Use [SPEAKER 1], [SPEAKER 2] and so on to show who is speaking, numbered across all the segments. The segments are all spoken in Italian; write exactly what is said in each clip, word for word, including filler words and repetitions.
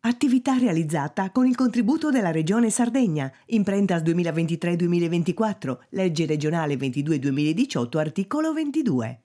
[SPEAKER 1] Attività realizzata con il contributo della Regione Sardegna, Imprentas duemilaventitré duemilaventiquattro, Legge regionale ventidue duemiladiciotto, articolo ventidue.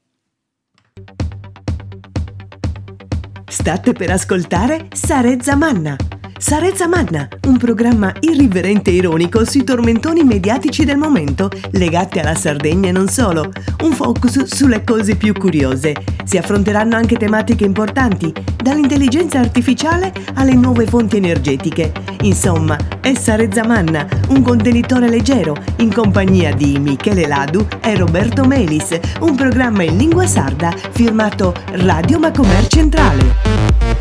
[SPEAKER 1] State per ascoltare Sarezza Manna. Sarezza Manna, un programma irriverente e ironico sui tormentoni mediatici del momento, legati alla Sardegna e non solo. Un focus sulle cose più curiose. Si affronteranno anche tematiche importanti, dall'intelligenza artificiale alle nuove fonti energetiche. Insomma, è Sarezza Manna, un contenitore leggero, in compagnia di Michele Ladu e Roberto Melis, un programma in lingua sarda firmato Radio Macomer Centrale.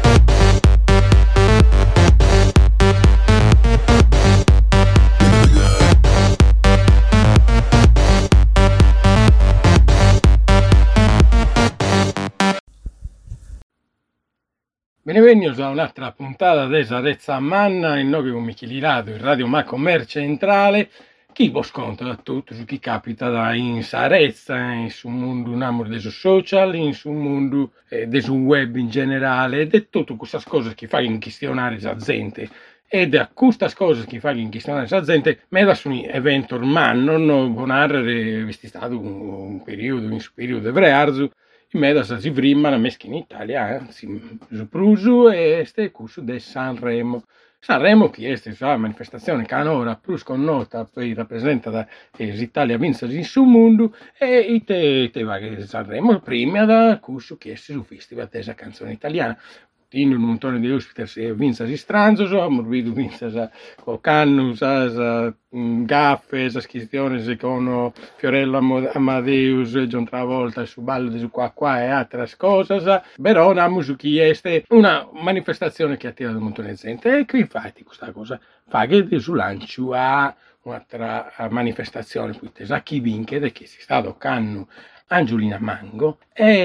[SPEAKER 2] Benvenuti a un'altra puntata di Sarezza Manna, in nome con Michele Ladu, in Radio Macomer Centrale. Chi vi sconta da tutto su chi capita da in Sarezza, in sul mondo namor dei social, in sul mondo eh, del web in generale, ed è tutte queste cose che fanno inquistionare la gente. Ed è a queste cose che fanno inquistionare la gente, me da su un evento ormai, non bonare, è stato un, un periodo, un periodo vrearzu, in mezzo a si prima la mesca in Italia, eh, si prusu e este curso di Sanremo. Sanremo che è la manifestazione che ora più connota, poi rappresenta l'Italia vince in su mondo, e te, te va che Sanremo prima da curso che è su festival della canzone italiana. In un montone di ospiti vince si stranzo, so, morbido vince sa cocanno, sa, sa gaffe, sa schizione con Fiorello Amadeus, John Travolta su ballo di su qua qua e altre cose, sa, però una su chi è una manifestazione che attira un montone di gente, e qui infatti questa cosa fa che su lancio a un'altra manifestazione, poi sa chi vince, che si sta toccando Angiolina Mango,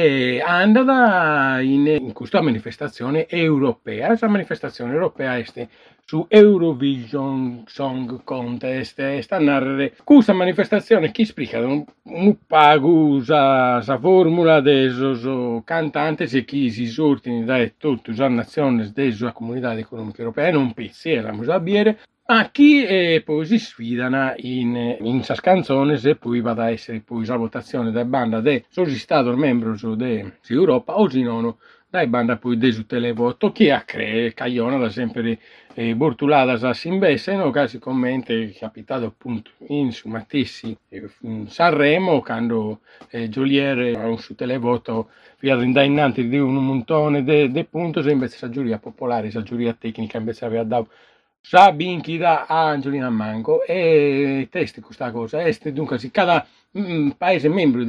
[SPEAKER 2] è andata in, in questa manifestazione europea. Questa manifestazione europea è su Eurovision Song Contest, sta a narrare questa manifestazione che spiega un, un pago sa formula dei cantanti e chi si sortino da tutte le nazioni della comunità economica europea, non pezzi, la musabiere, ma chi eh, poi si sfidano in, in sa canzone, e poi va a essere poi la votazione da banda de sono stato membro dell'Europa o se no dai banda poi de televoto chi a cre cagliona da sempre eh, bortulata sa simbesse, no casi commenti è capitato appunto in su Mattissi eh, in Sanremo quando eh, Gioliere su televoto via innanzi di un montone de punti, invece la giuria popolare, la giuria tecnica invece aveva dato sa binchi da Angiolina Mango, e testi questa cosa est dunque si cada mm, paese membro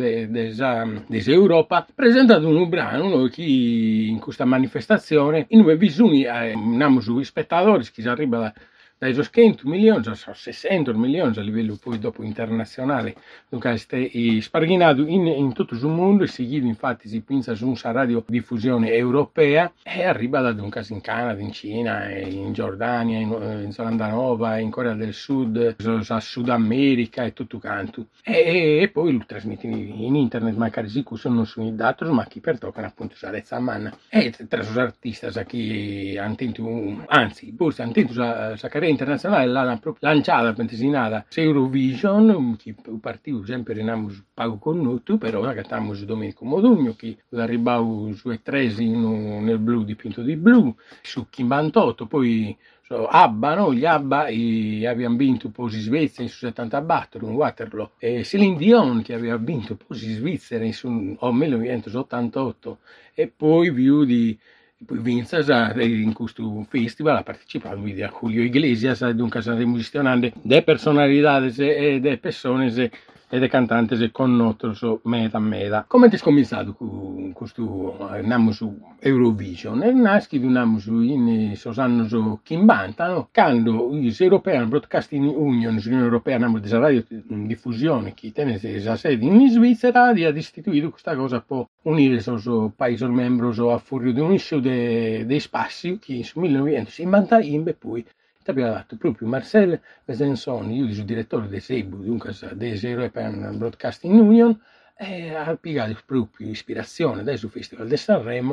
[SPEAKER 2] dell'Europa presenta un brano che in questa manifestazione in due visioni eh, sui spettatori che si arriva da dai cento milioni a sessanta milioni a livello poi dopo internazionale, dunque è sparginato in, in tutto il mondo, e seguito infatti si pensa su una radiodiffusione europea, e arriva da dunque in Canada, in Cina, in Giordania, in, in Zelanda Nova, in Corea del Sud, a Sud America e tutto canto, e, e poi lo trasmette in internet, magari si non sono i dati, ma chi per toccano appunto Sarezza Manna, e tra gli artisti che hanno tentato, anzi, poi hanno tentato la carriera internazionale l'hanno lanciata pentesinata Eurovision, che partivo sempre in pago connuto, però ora cantiamo su Domenico Modugno che arrivava su e tresi nel blu dipinto di blu, su Chimbantotto, poi so, Abba, no? Gli Abba avevano vinto posi Svezia su settantaquattro in Waterloo, e Celine Dion che aveva vinto posi Svizzera in oh, millenovecentottantotto, e poi più di poi vinse in questo festival ha partecipato a Julio Iglesias, dunque stiamo gestionando delle personalità e delle persone e dei cantanti con nostro meta meta. Come ti è cominciato con questo andiamo su Eurovision? E nasce di andiamo su in Sosanno su Chimbanta, no? Quando gli European Broadcasting Union, l'Unione Europea, andiamo di radiodiffusione che tiene la sede in Svizzera, ha istituito questa cosa per unire i paesi membri a fuori di un issue dei spazi che nel millenovecentocinquanta e poi abbiamo dato proprio Marcel Besançon, io sono direttore del S E B U, dunque dell'European Broadcasting Union, e ha piegato proprio ispirazione dal Festival di Sanremo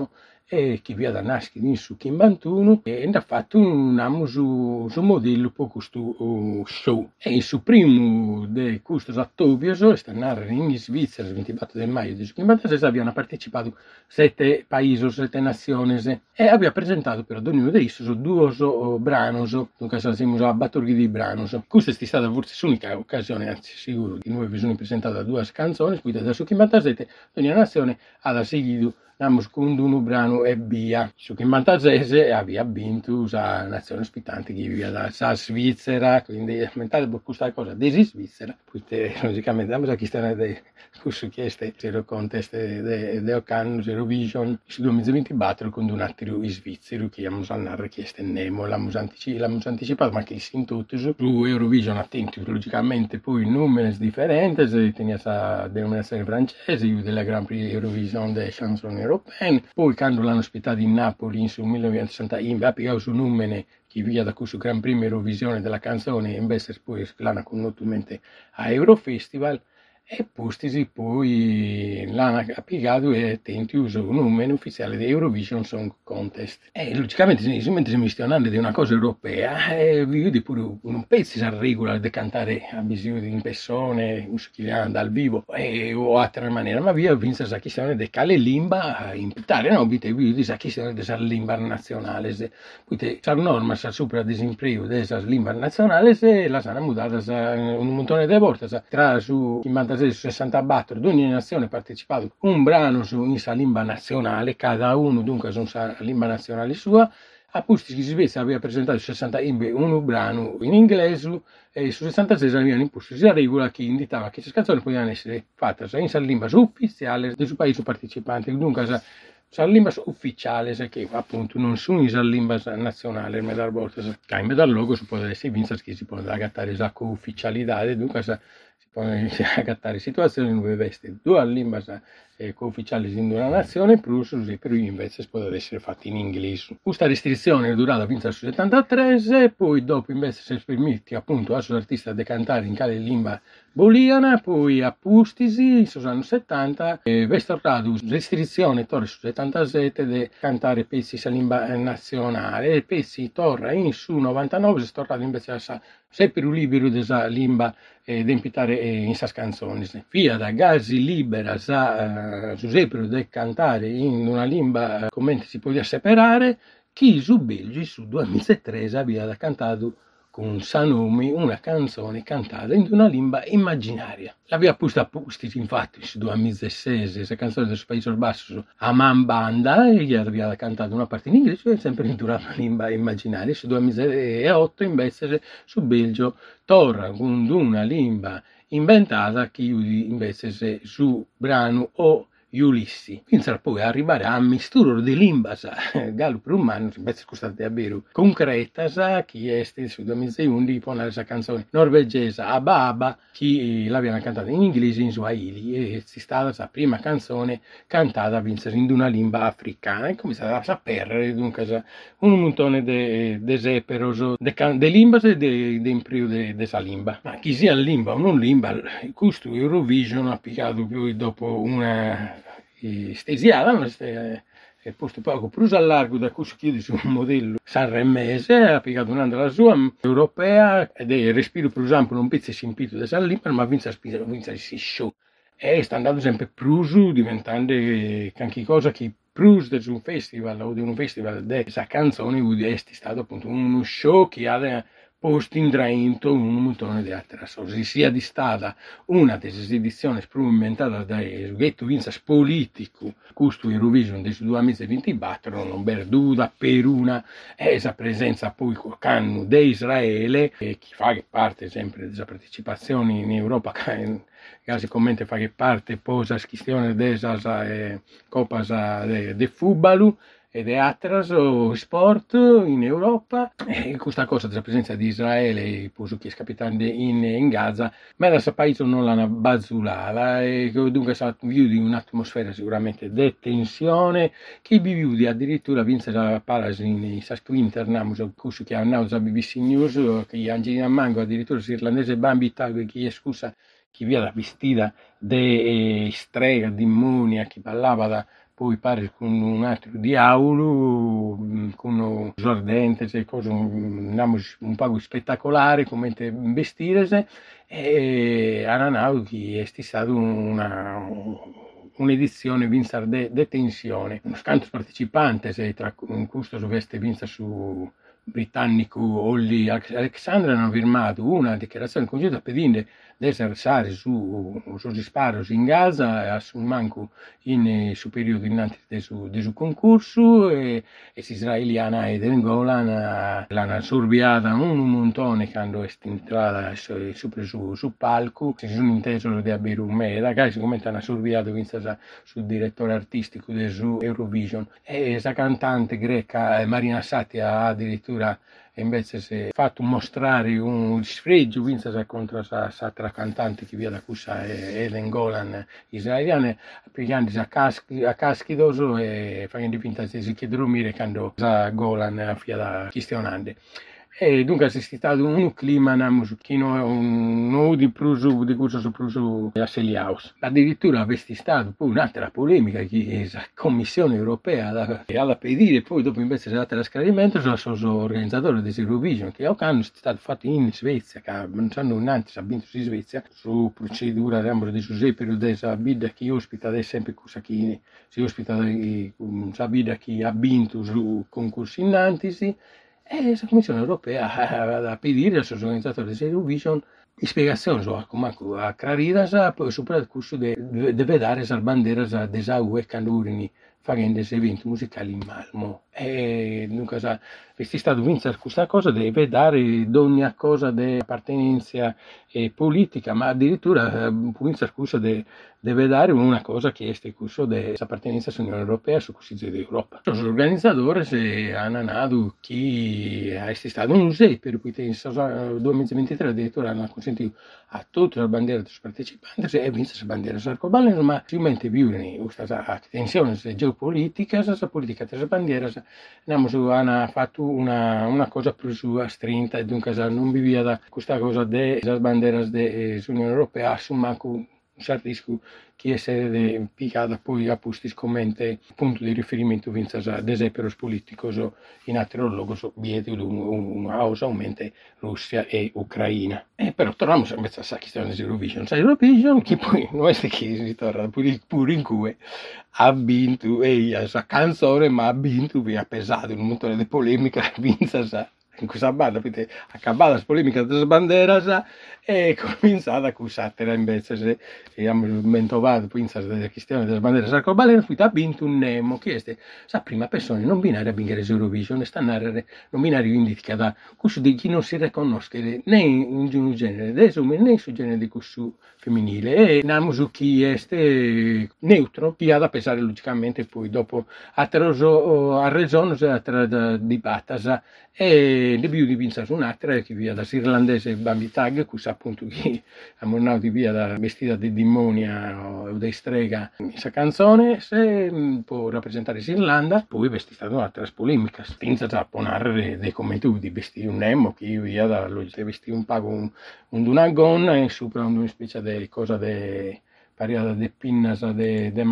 [SPEAKER 2] e chi via da nascere in su Kimbantuno e ha fatto un su, su modello per questo uh, show. E in su primo di questo ottobio, stanno in Svizzera il ventiquattro di maggio di Kimbantuno, abbiano partecipato sette paesi, sette nazioni e abbiamo presentato per ognuno di essi due brani, dunque siamo a batterghi di brani. Questa è stata forse l'unica occasione, anzi sicuro, che noi abbiamo presentato due canzoni, quindi adesso Kimbantuno, ogni nazione ha seguito con un brano e via. Su Kimbantuno aveva vinto la nazione ospitante che via da Svizzera, quindi mentre per questa cosa desi Svizzera, poi logicamente abbiamo chiesto di questo chieste zero contest di Ocan, Eurovision, su duemilaventiquattro con un altro svizzero che abbiamo andare chieste Nemo, l'abbiamo anticipato, ma che si tutti su Eurovision attenti, logicamente poi numeri differenti, tenia la denominazione francese, io della Grand Prix Eurovision de Chanson Européenne, poi quando l'hanno ospitato in Napoli sul millenovecentosessanta, ha piegato su numeri che via da questo Gran Premio Eurovisione della canzone, invece poi l'hanno condottamente a Eurofestival, e postisi poi l'hanno piegato e attenti uso un numero ufficiale di Eurovision Song Contest. E logicamente, mentre si stiamo di una cosa europea, e vedi pure un pezzo si regola di cantare a bisogno di persone, dal vivo, e, o altra maniera, ma via vinse la questione di quale lingua imputare, no? Vite vedi la questione della lingua nazionale, poi la norma sa sopra desimprio della lingua nazionale, se la sanno mutata un montone di volte, tra su sessantaquattro di ogni nazione ha partecipato un brano su in sa lingua nazionale, cada uno dunque su sa lingua nazionale sua. A posti che Svezia aveva presentato sessanta un brano in inglese e su sessantasei avevano imposto la regola che indicava che queste canzoni potevano essere fatte in sa lingua ufficiale del suo paese partecipante, dunque la lingua ufficiale, che appunto non sono la lingua nazionale, ma da volte che in da logo si può essere vinta che si può adattare la ufficialità, dunque si può adattare situazioni dove veste due lingue eh, ufficiali in una nazione, plus per invece può essere fatta in inglese. Questa restrizione è durata fino al settantatré e poi dopo invece si permette appunto all'artista di cantare in quale lingua boliana, poi a Pustisi, negli anni settanta, e è stata restrizione torre su settantasette di cantare pezzi in lingua nazionale, e pezzi torre in su novantanove si è tornato invece a sempre libero della lingua eh, di impitare eh, in sa canzoni. Via da Gazi libera sa uh, Giuseppe di cantare in una lingua uh, come si poteva separare, chi su Belgi su duemilatré aveva cantato con Sanomi una canzone cantata in una lingua immaginaria. L'aveva posta a posti, infatti, su duemilasei, questa canzone del Paese Basso, a man banda, e gli aveva cantato una parte in inglese e sempre in una lingua immaginaria. Su duemilaotto, invece, su Belgio, torna con una lingua inventata che invece su brano o Ulissi, fino a poi arrivare a misturo di lingua gallo per umano, invece costate davvero concreta, che è su duemilaundici poi questa canzone norvegese Ababa, che l'aveva cantata in inglese in Swahili, e è stata la prima canzone cantata in una lingua africana, e come si a sapere dunque un montone di zeperoso di lingue e di imprio di questa lingua. Ma chi sia lingua o non lingua, questo Eurovision ha piccato più dopo una stesiata, non è posto poco più a largo da questo chiede su un modello sanremese, ha piegato un'altra sua europea ed è il respiro più ampio, non pezzo simpito da San Lipper, ma vince a spingere, vince a si show. E sta andando sempre più diventando anche cosa che più di un festival o di un festival di questa canzone è stato appunto uno show che ha posto in dentro un montone di altre cose. Sia di stata una delle edizioni sperimentata dal ghetto Vinzas politico, questo Eurovision del duemilaventiquattro, non perduta per una esa presenza poi col canno di Israele, che fa che parte sempre della partecipazione in Europa, che sicuramente fa che parte posa questione della eh, Coppa de Football ed è altre sport in Europa, e questa cosa della presenza di Israele, poso che è capitando in, in Gaza, ma da questo paese non l'hanno bazzulata, e dunque sa di un'atmosfera sicuramente di tensione, che vive addirittura vince la Palas in Sasco Internamus, questo che hanno a B B C News, che Angelina Mango addirittura l'irlandese Bambi Tag, che è scusa, chi via la vestita di eh, strega, di immonia, che parlava da poi pare con un altro diavolo, con un esordente, cioè cose un, un po' spettacolari, come vestire, e Ananau che è stata una, un'edizione vinta de, de tensione. Uno scanto partecipante, se tra un custo veste vinta su britannico Olli Alexandra hanno firmato una dichiarazione congiunta pedendo di esercitare su, sugli spari in Gaza e sul manco in su periodo innanzi del suo concorso e, e si israeliana e del Golan l'hanno sorbiata un montone quando è entrata su, su, su palco si sono inteso di avere un mese ragazzi come hanno sorbiato sul direttore artistico del su Eurovision e questa cantante greca Marina Satti ha addirittura invece si è fatto mostrare un sfregio contro l'altra cantante che via da Cusa e l'Engolan israeliane pigliandosi a caschi a caschi doso e facendo finta di si chiedere mire quando Golan via da Chistionande. E dunque è stato un clima che non di pruso di cui sono pruso a Seliaus. Addirittura avesse stato poi un'altra polemica che la Commissione Europea alla pedire, poi dopo invece si è data lo scaricamento sono organizzatore dell'Eurovision che hanno stato fatti in Svezia, che non sanno un'altra, si ha vinto in Svezia, su procedura di Giuseppe della bida che ospita ad esempio cosa che si ospita la bida che ha vinto su concorsi innanzi. E la Commissione Europea a pedire als organizzatori dell'Eurovision spiegazioni su come a Claridas poi sopra il corso di vedere le bandiere della U E quando urini facendo eventi musicali in Malmo. E dunque è stato vincere questa cosa di vedere ogni cosa di appartenenza politica, ma addirittura vincere questo di vedere una cosa che è il corso di appartenenza all'Unione Europea su così d'Europa. L'organizzatore hanno dato che è stato un museo per cui nel duemilaventitré addirittura hanno consentito a tutte le bandiere dei partecipanti e vincere le bandiere arcobaleno, ma sicuramente vivono questa tensione geopolitica, questa politica delle bandiere. Hanno fatto una, una cosa più su strinta e dunque non vivia da questa cosa delle bandiere dell'Unione Europea su manco un certo rischio che essere piccata poi a posti come punto di riferimento vinza ad esempio politico in altro luogo so vieti una causa aumenta Russia e Ucraina e però torniamo invece alla questione dell'Eurovision l'Eurovision che poi non è che si torna pure, pure in cui ha vinto e la canzone ma ha vinto vi ha pesato un montone di polemica vinza in questa banda, perché acabata la polemica delle bandiere e cominciata a accusare invece se abbiamo mentovato la questione delle bandiere arcobaleno, poi ha vinto un Nemo che è la prima persona non binaria a vincere Eurovision, sta narrare non binario indica da questo di chi non si riconosce né in un genere desum né sul genere di questo femminile e andiamo su chi è neutro, chi ha da pesare logicamente poi dopo a Teroso a Regione di Battasa e le più di vincere un'altra che via da irlandese Bambi Tag, che sa appunto che abbiamo di via da vestita di demonia o di strega in questa canzone, se può rappresentare l'Irlanda, poi vestita da un'altra polemica, senza già ponare dei commenti di vestire un Nemo, che via da vestire un pago un, un dunagonna e sopra una specie di cosa di pariata di pinnas, di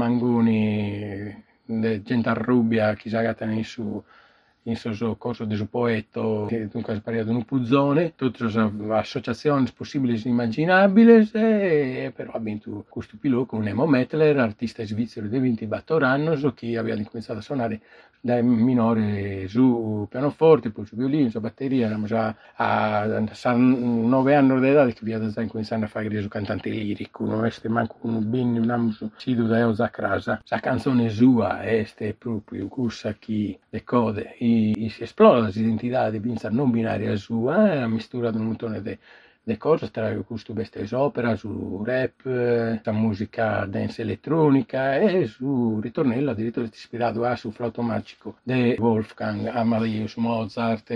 [SPEAKER 2] mangoni, di gente arrubbia, che si agattano su in questo corso di suo poeta, che dunque ha sparato un puzzone, tutte le associazioni possibili e immaginabili, e però ha vinto questo pilota con Nemo Mettler, artista svizzero di ventiquattro anni, che aveva cominciato a suonare da minore su pianoforte, poi su violino, su batteria, eravamo già a nove anni di età che abbiamo già cominciato a fare su cantante lirico, non è manco un bene, un amo sido da Eusa Crasa, la canzone sua è proprio questa che decode e si esplora l'identità di Vincent non binaria sua, è una mistura di un montone di le cose tra questo bestia opera su rap, la musica dance elettronica e su ritornello addirittura ispirato a su flauto magico di Wolfgang Amadeus Mozart,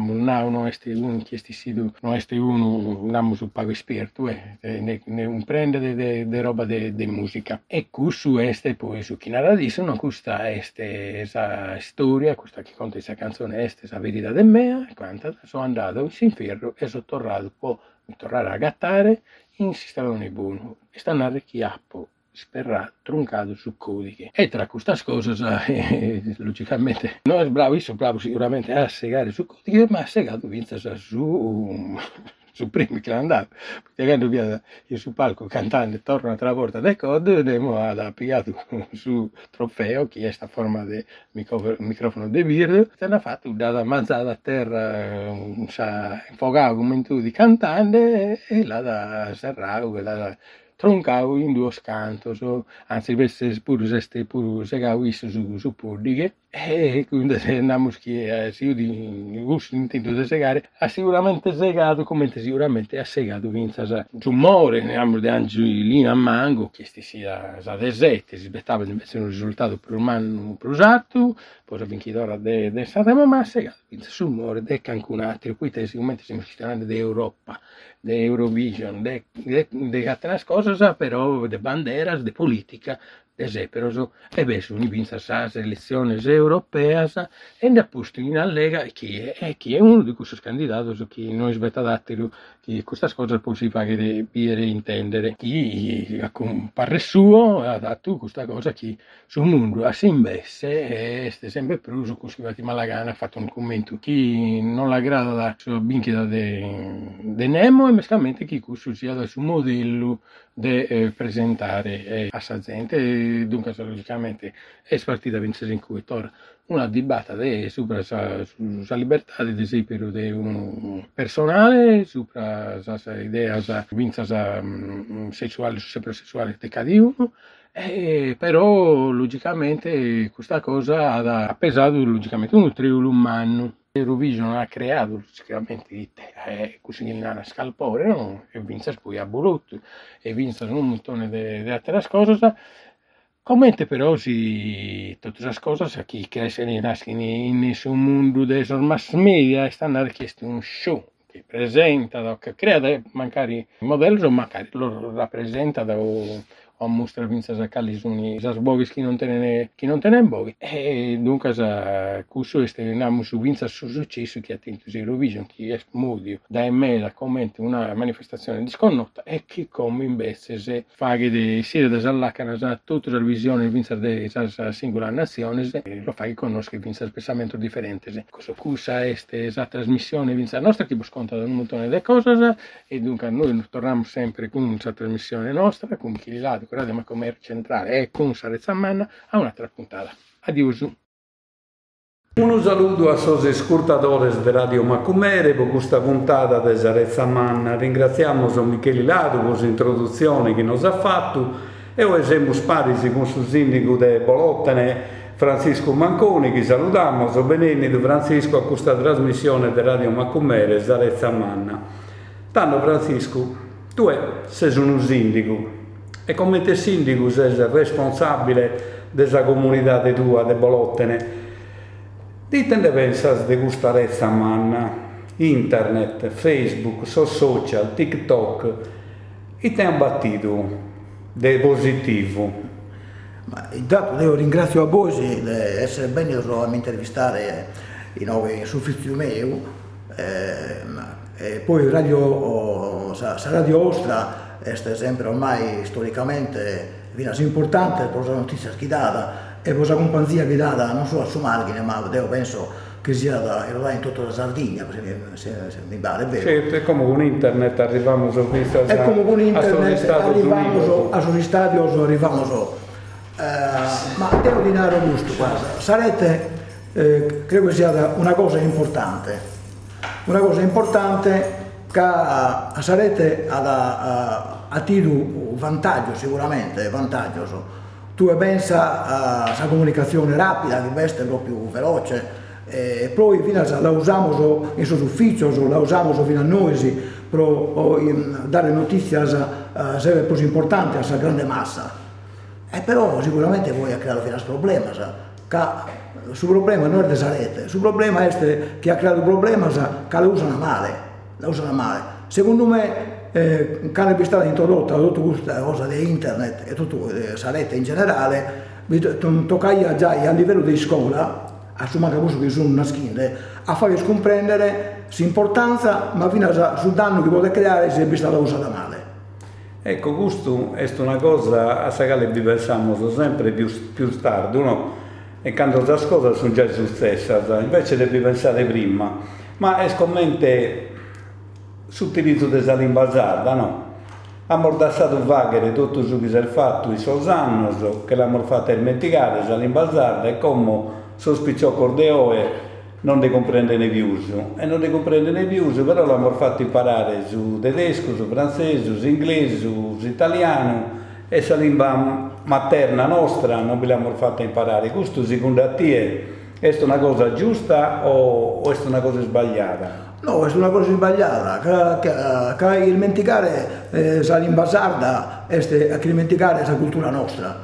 [SPEAKER 2] non è uno che non è uno namo su pago spirito, ne un prende di roba di musica e questo è poi su chi narra di sono questa è questa storia, questa che conta questa canzone è questa verità di me, quando sono andato in ferro e sono tornato un po' mi tornare a gattare in sistema buono e stanno a chiappo sperrato, truncato su codiche. E tra queste cose, eh, logicamente, non è bravo, io sono bravo sicuramente a segare su codiche, ma ha segato vinta su... su primi che andavo, perché quando via io sul palco cantando torno a traporta dei code, abbiamo appigliato su trofeo, che è sta forma di microfono di birra, e ne ha fatto da mazzata a terra, un infogato come tu di cantante, e là da serravo, da troncavo in due scanto, so, anzi invece pure se pure segavo su, su pubbliche, e quindi se andiamo che se io di gusto intendo di segare, ha sicuramente segato come sicuramente ha segato vinza giumore, ne abbiamo di angiolina a mango, che sia sa desette, si aspettava invece un risultato per un anno più usato, poi la vincitore di Sanremo, ma ha segato vinza su umore, di Cancun altri, qui sicuramente siamo parlando di Europa, di Eurovision, di altre cose, però di banderas, di politica, Eseperoso, e beh, sono vinta le elezioni europee e ne ha posto in allega chi è, e chi è uno di questi candidati che non è dato che questa cosa poi si fa che dire intendere chi parre suo ha dato questa cosa che sul mondo si investe e sta sempre preso così va di Malagana ha fatto un commento chi non la grada la sua binchida de Nemo e mescamente chi questo sia da suo modello di eh, presentare eh, a sa gente e dunque logicamente è partita a vincere in cui torna una dibatta de, sopra la libertà di desidero di un personale, sopra l'idea di sessuale, sempre sessuale di cada e però logicamente questa cosa ha pesato logicamente un triolo umano. Eurovision ha creato logicamente eh, così in scalpore, no? E vince poi a Bolotto e vince un montone di altre cose. Commente però si tutte le cose chi cresce in un mondo dei mass media stanno richiesti un show che presenta, che crea magari modelli o magari lo rappresenta da o mostra vinza a callisuni a sbovi chi non tene chi non tene bovi e dunque sa questo è stiamo su vinza su successo che attento Eurovision chi è modio da email commenti una manifestazione disconnotta e che come invece se fa che di sia da all'acana sa tutte le visioni vinza de sa singola nazione lo fa che conosca vinza spesamento differente questo cusa este esa trasmissione vinza nostra che sconta un montone di cose e dunque noi torniamo sempre con una trasmissione nostra con chi là Radio Macomere Centrale e con Sarezza Manna a un'altra puntata. Adios.
[SPEAKER 3] Un saluto a tutti gli ascoltatori di Radio Macomere per questa puntata di Sarezza Manna. Ringraziamo Michele Lado per l'introduzione che nos ha fatto e ora siamo sparisi con il sindaco di Bolottene Francisco Manconi che salutiamo, so benini di Francisco a questa trasmissione di Radio Macomere Sarezza Manna. Tanto Francisco, tu sei un sindaco. E come te sindaco sei responsabile della comunità tua, di Bolottene. Dite ne pensate di questa Sarezza Manna, internet, Facebook, social, TikTok, e ti hanno battuto di positivo?
[SPEAKER 4] Ma intanto io ringrazio a voi di essere venuto a intervistare i nuovi suffici miei, eh, e poi Radio, oh, sa, sa Radio Ostra è sempre ormai storicamente viene importante per la notizia schidata e per la compagnia guidata non solo a Sumarghine ma io penso che sia da, in tutta la Sardegna se, se mi pare, è vero?
[SPEAKER 3] Certo, è come con internet arriviamo su questa
[SPEAKER 4] è come con internet arriviamo a sugli stadi arriviamo eh, ma devo dire gusto guarda, sarete eh, credo che sia una cosa importante una cosa importante che sarete ad a, a tido un vantaggio sicuramente vantaggio tu pensa alla comunicazione rapida che veste proprio veloce e poi fino a, la usiamo in suo ufficio la usiamo fino a noi per dare notizie uh, sempre più importanti a questa grande massa e però sicuramente voi ha creato fino a problema che il suo problema non è di sarete il suo problema è che ha creato problema che la usano male la usano male. Secondo me, eh, quando è stata introdotta tutta questa cosa di internet e tutto eh, sarete in generale, tocca già a livello di scuola, a su manca che sono nascinde, a fare comprendere l'importanza, ma fino a sul danno che vuole creare se è stata usata male.
[SPEAKER 3] Ecco, questo è una cosa a la quale pensiamo sempre più, più tardi, no? E quando le cose sono già successe, invece devi pensare prima. Ma è scommente l'utilizzo della lingua sarda, no? Abbiamo lasciato vagare tutto ciò che si è fatto in questi anni, che l'abbiamo fatto dimenticare, la lingua sarda, e come sospicciò Cordeoe non ne comprende ne più, e non ne comprende ne più, però l'abbiamo fatto imparare su tedesco, su francese, su inglese, su, su italiano, e la lingua materna nostra non ve l'abbiamo fatta imparare. Questo secondo te è una cosa giusta o, o è una cosa sbagliata?
[SPEAKER 4] No, è una cosa sbagliata, che, che, che dimenticare eh, la lingua sarda è dimenticare la cultura nostra.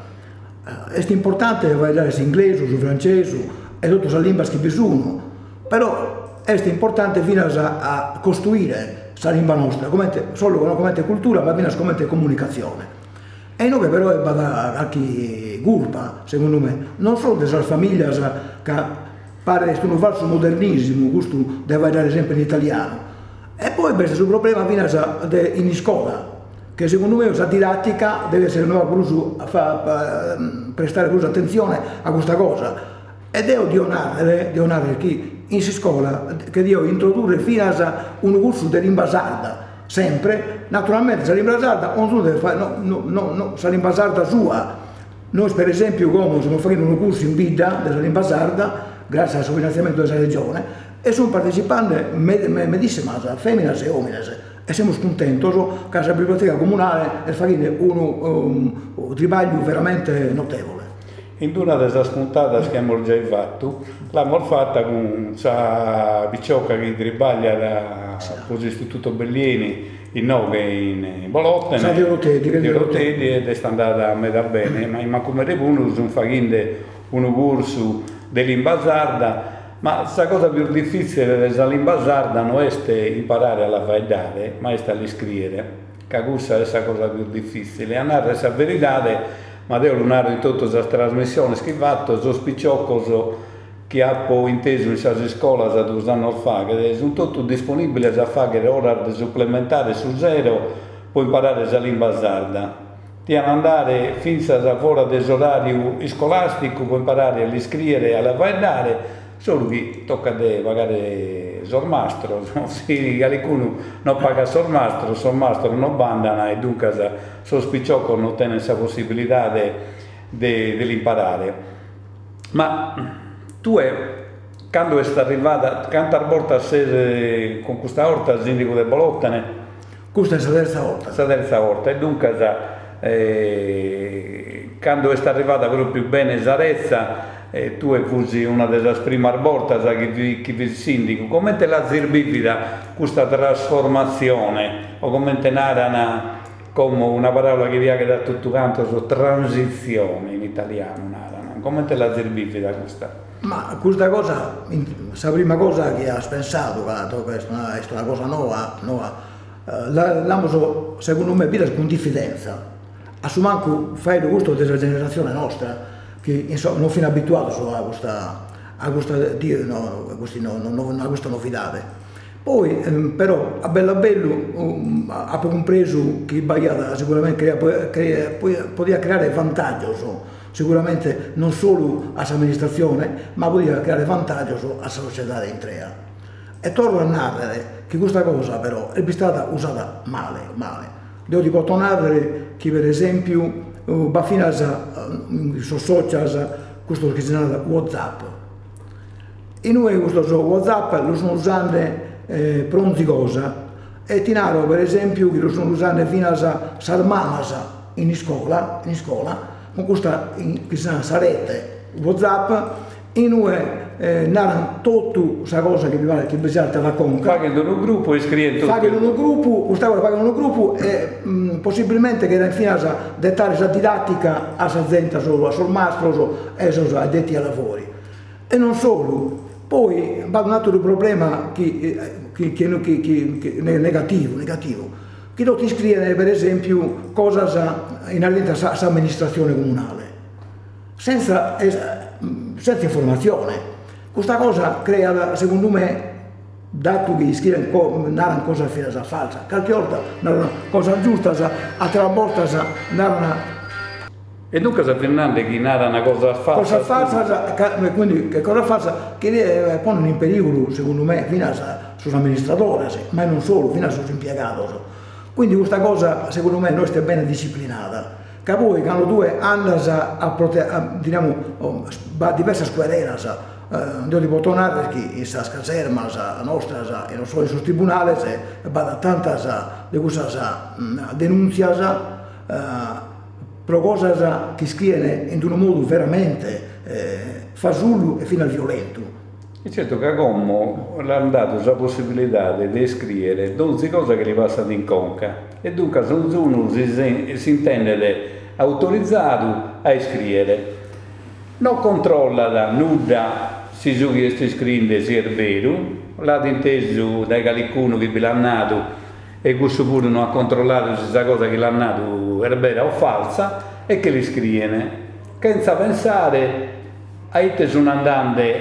[SPEAKER 4] È importante parlare inglese, su francese e tutte le lingue che vi sono, però è importante fino a, a costruire la lingua nostra, come solo come cultura, ma fino come comunicazione. E noi però è a chi gurpa, secondo me, non solo delle famiglie che pare che un falso modernismo, questo deve andare sempre in italiano. E poi questo problema viene in scuola, che secondo me la didattica deve essere nuova a fa, prestare più attenzione a questa cosa. Ed è di onare, di onare chi in scuola che devo introdurre fino a un corso di lingua sarda, sempre, naturalmente la lingua sarda non deve fare, no, no, no, no, la lingua sarda sua. Noi per esempio come stiamo facendo un corso in vita della lingua sarda, grazie al finanziamento della regione, e sono partecipanti medicine, femmine e uomini, e siamo contenti che la biblioteca comunale fa un, un, un lavoro veramente notevole.
[SPEAKER 3] In una delle puntate che abbiamo già fatto, l'abbiamo fatta con la Bicciocca che trabaglia all'Istituto Bellieni in Nove in Bolottene,
[SPEAKER 4] di Rotelli,
[SPEAKER 3] ed è andata a me da bene, ma come repuno sono facendo un corso di lingua sarda, ma la cosa più difficile della lingua sarda non è imparare a parlare, ma è a scrivere, che questa è la cosa più difficile. A narrare la verità, ma devo lunare di tutte le trasmissioni che ho fatto, sono spicciocco che ho inteso in questa scuola da due anni fa, che sono tutti disponibili a fare ore supplementari su zero per imparare la lingua sarda. Ti hanno andare fino a fuori dell'orario scolastico per imparare a scrivere e a parlare, solo che tocca di pagare sormastro, se qualcuno non paga sormastro, sormastro non bandana e dunque sospicciocco non ottiene questa possibilità di imparare. Ma tu è, quando è arrivata, quante volte sei con questa volta al sindaco di Bolottene?
[SPEAKER 4] Questa è la terza volta.
[SPEAKER 3] La terza volta, e dunque Eh, quando è arrivata proprio bene Sarezza, eh, tu fusi una delle prime volte che vi, che vi sindaco, come te la zirbivida questa trasformazione, o come te narana come una parola che viene da tutto canto su transizione in italiano, narana. Come te la zirbivida questa?
[SPEAKER 4] Ma questa cosa, la prima cosa che hai pensato, che è una, è una cosa nuova, nuova eh, l'abbiamo secondo me vita con diffidenza. Assumanco fai il gusto della generazione nostra, che insomma, non fino abituato a questa, a questa, no, a questi, no, no, a questa novità. Poi ehm, però a bello a bello um, ha compreso che Bagliata sicuramente crea, crea, poteva creare vantaggi, so, sicuramente non solo all'amministrazione, ma poteva creare vantaggi so, alla società intera. E torno a narrare che questa cosa però è stata usata male, male. Devo ti posso narrare che per esempio uh, va fino a sui social, questo che si chiama WhatsApp. E noi questo WhatsApp lo stiamo usando eh, pronti cosa, e ti narro per esempio che lo stiamo usando fino a Salmanasa in scuola, in scuola, con questa in, che si chiama rete WhatsApp, e noi eh, narrano tutta questa cosa che vi pare che bisogna la conca.
[SPEAKER 3] Fagano un gruppo e scrivono
[SPEAKER 4] Fagano un gruppo, questa cosa fagano un gruppo e mh, possibilmente che infine a dettare la didattica a Sazenta solo, a Solmastro e a detti ai lavori. E non solo, poi va un altro problema che, che, che, che, che, che è negativo, negativo, che non ti scrive per esempio cosa inerente all'amministrazione comunale, senza, senza informazione. Questa cosa crea, secondo me, dato che scrivono co- narrano cosa falsa, falsa, qualche volta narrano cosa giusta, altre volte narrano.
[SPEAKER 3] E dunque se Fernando chi narra una cosa falsa.
[SPEAKER 4] Cosa falsa, quindi che cosa falsa che pongono in pericolo, secondo me, fino sugli amministratori, ma non solo, fino sugli impiegati. Quindi questa cosa, secondo me, non è bene disciplinata. Che poi, quando tu andai a, a, a, diciamo, a diverse scuole, io ti posso tornare perché in questa caserma nostra, e non solo in questi tribunali, va tante di queste denunce, per cose che scrivono in un modo veramente eh, fasullo e fino al violento.
[SPEAKER 3] E certo che come l'hanno dato la possibilità di scrivere dodici cose che gli passano in conca e dunque se uno si, si intende autorizzato a scrivere, non controlla la nuda se su che sta scrivendo se è vero, l'ha inteso da qualcuno che l'ha nato e questo pure non ha controllato se questa cosa che l'ha nato era vera o falsa e che li scrive senza pensare a te sono andante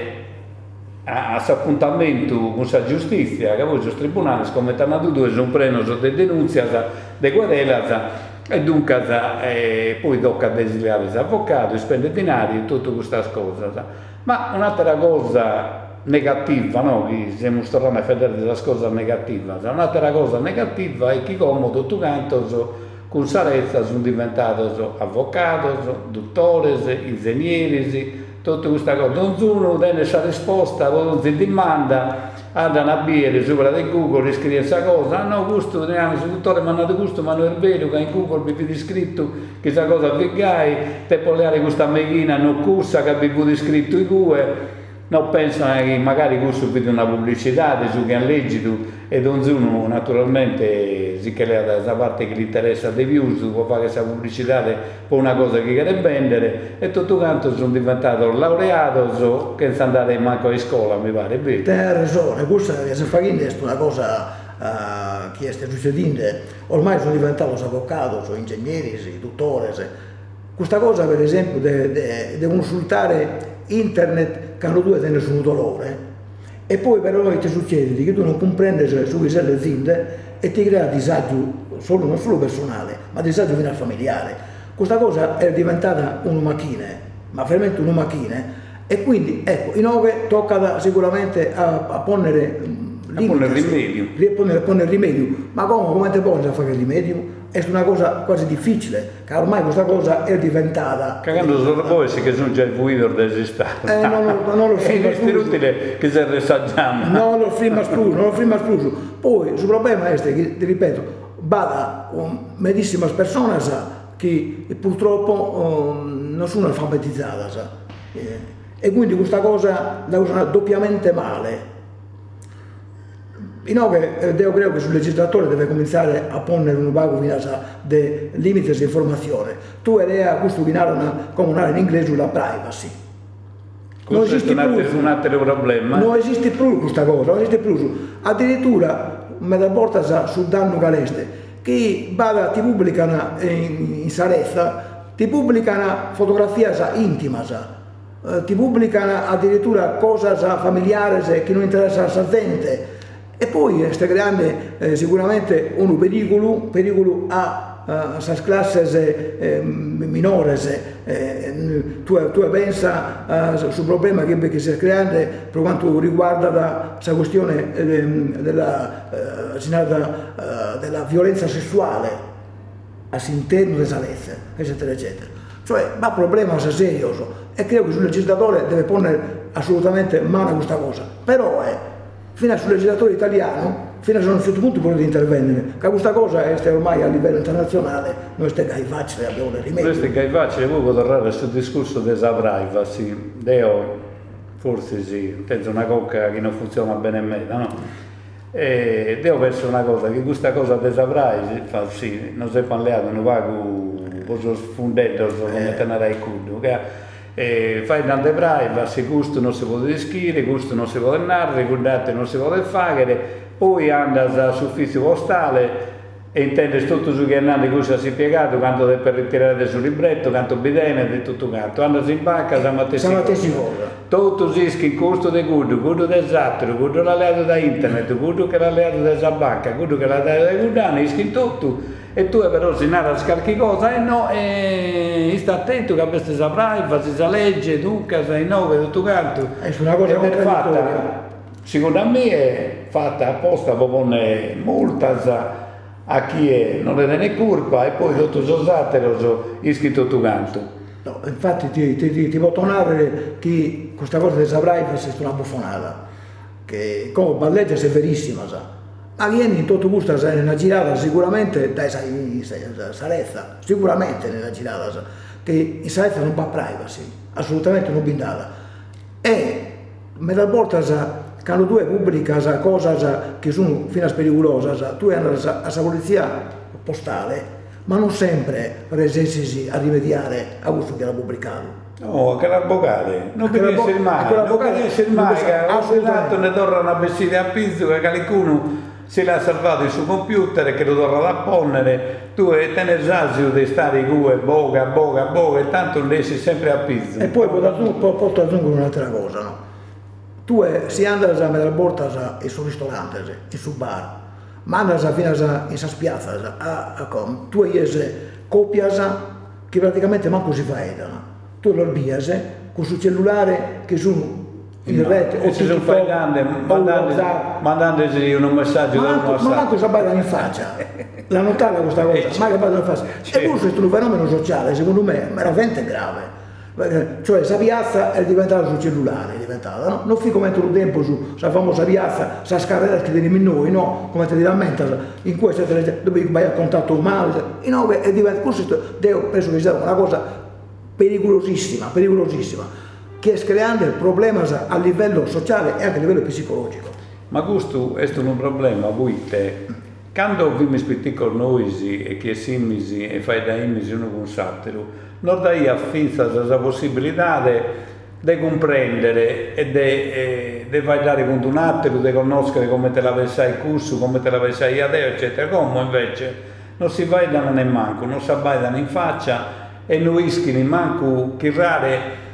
[SPEAKER 3] a questo appuntamento con la giustizia che poi i tribunali scommettono tutti e sono prenoso di denunzia di querela e dunque eh, poi tocca desiliare l'avvocato spendere denari e tutte queste cose. Ma un'altra cosa negativa, no? Che siamo tornati a vedere delle cose negative. Un'altra cosa negativa è che come tutto quanto con sarezza sono diventati avvocati, dottori, ingegneri, tutte queste cose. Non uno tiene questa risposta, non si domanda, andano a bere sopra di Google e scrive questa cosa, ah no, questo, il dottore mi ha dato questo, ma non è vero che in Google vi avete scritto che questa cosa avvegai, te poliare questa mechina non corsa che vi scritto i due. No, pensano che magari questo vede una pubblicità su che hanno leggito e non uno naturalmente sì che è da parte che gli interessa di più può fare questa pubblicità per una cosa che vuole vendere e tutto quanto sono diventato laureato so, che non andare manco a scuola mi pare vero.
[SPEAKER 4] Te hai ragione, questa che si fa è una cosa uh, che sta succedendo, ormai sono diventato avvocati, sono ingegneri, dottori. Questa cosa per esempio di consultare internet quando tu hai su un dolore e poi però ti succede che tu non comprendi su che sei le aziende e ti crea disagio solo, non solo personale ma disagio fino al familiare. Questa cosa è diventata una macchina, ma veramente una macchina e quindi ecco, in ove tocca sicuramente a, a ponere
[SPEAKER 3] a ponere rimedio.
[SPEAKER 4] A ponere, a ponere rimedio, ma come, come ti poni a fare il rimedio? È una cosa quasi difficile, che ormai questa cosa è diventata.
[SPEAKER 3] Cagando solo voi che sono già il guido dell'estate.
[SPEAKER 4] Eh, non, non, non lo
[SPEAKER 3] È inutile che si risaggiamo.
[SPEAKER 4] Non lo firma più, non lo firma più. Poi il problema è che, ti ripeto, vada medicine persone che purtroppo um, non sono alfabetizzate. Eh, e quindi questa cosa la usano doppiamente male. Io credo che sul legislatore deve cominciare a ponere un vago dei limiti di informazione. Tu eri a questo come in inglese la privacy.
[SPEAKER 3] Non esiste più un altro problema.
[SPEAKER 4] Non esiste più questa cosa, non esiste più. Addirittura mi porta sul danno caleste che vada, ti pubblicano in, in Sarezza, ti pubblicano fotografie intime, ti pubblicano addirittura cose familiari che non interessano a gente. E poi sta creando eh, sicuramente un pericolo, pericolo a queste classi eh, minori. Eh, tu, tu pensi uh, sul problema che, che si sta creando per quanto riguarda questa questione eh, della, eh, uh, della violenza sessuale all'interno delle salette, eccetera, eccetera. Cioè, ma il problema è serioso e credo che il legislatore deve porre assolutamente mano a questa cosa. Però è fino sul legislatore italiano, fino a un certo punto potete intervenire, che questa cosa è ormai a livello internazionale, noi stiamo facile, abbiamo le rimedi.
[SPEAKER 3] Questo è facile, poi può tornare questo discorso della privacy, Deo forse sì, penso una cocca che non funziona bene in me, no? E Deo penso una cosa, che questa cosa della privacy, fa sì, non si è parlato, non va con lo sfundetto, come tenere il culo, che E fai tante privacy, questo non si può descrivere, questo non si può narrare, guardate non si può fare, poi anda all'ufficio postale e intende tutto su che andando in cui si è piegato, quanto per ritirare sul libretto, quanto bidene e tutto quanto. Quando si impacca, siamo a tesi cosa. Tutto si ischi in corso di gudo, gudo del zattero, gudo l'alleato da internet, gudo che l'alleato da banca, gudo che l'alleato da gudano, ischi in tutto. E tu però si narra scalchi cosa, e no, e sta attento che questa si priva, si sa legge, duca, sei nove, tutto quanto.
[SPEAKER 4] È una cosa
[SPEAKER 3] che è fatta, secondo me è fatta apposta per porre multa a chi è, non è né colpa e poi tutto sosatelo so iscritto tutto quanto.
[SPEAKER 4] No, infatti ti, ti, ti, ti può tornare che questa cosa di Sabraiva è una buffonata, che come balleggia è verissima, sa. Ma vieni in tutto gusto nella girata sicuramente dai Sarezza, sicuramente nella girata, sa, che in Sarezza non va privacy, assolutamente non bindata. E me la porta sa quando tu pubblica cose che sono fino a pericolose, tu andai alla polizia postale, ma non sempre resessi a rimediare a questo che era pubblicato.
[SPEAKER 3] No, che l'avvocato, non deve essere mai, non deve essere mai, che assolutamente ne torna una vestita a pizzo, che qualcuno se l'ha salvato il suo computer e che lo torna a ponnere, tu e te ne sasio di stare qui, boga, boga, boga, e tanto non sei sempre a pizzo.
[SPEAKER 4] E poi porto aggiungere un'altra cosa, no? Tu si andas a mettere porta in sul ristorante, in sul bar, ma andas fino in sa spiazza, a, a com. Tu hai copias che praticamente manco si fanno. Tu lo arbias con il cellulare che sono in rete
[SPEAKER 3] o si sono faidando, mandandosi un messaggio
[SPEAKER 4] ma
[SPEAKER 3] da
[SPEAKER 4] ma manco si abbaia in faccia. La notata questa cosa, ma che abbaia in faccia. E questo è un fenomeno sociale, secondo me, veramente grave. Cioè la piazza è diventata sul cellulare, è diventata, no? Non fi come un tempo su la famosa piazza, sa scarrera che veniamo noi, no? Come ti lamenta in questa dove vai a contatto umano, e no, è diventato, questo penso che sia una cosa pericolosissima, pericolosissima, che sta creando problemi a livello sociale e anche a livello psicologico.
[SPEAKER 3] Ma questo è un problema, voi te, quando vi mi spitti con noi e che simisi e fai da imisi uno con satiro, non dai affinza la possibilità di comprendere e di fare dare con un altro, di conoscere come te l'avessi il corso, come te l'avessi adesso, eccetera. Come invece non si va da ne manco, non si abbaidano in faccia e non ischino manco che rare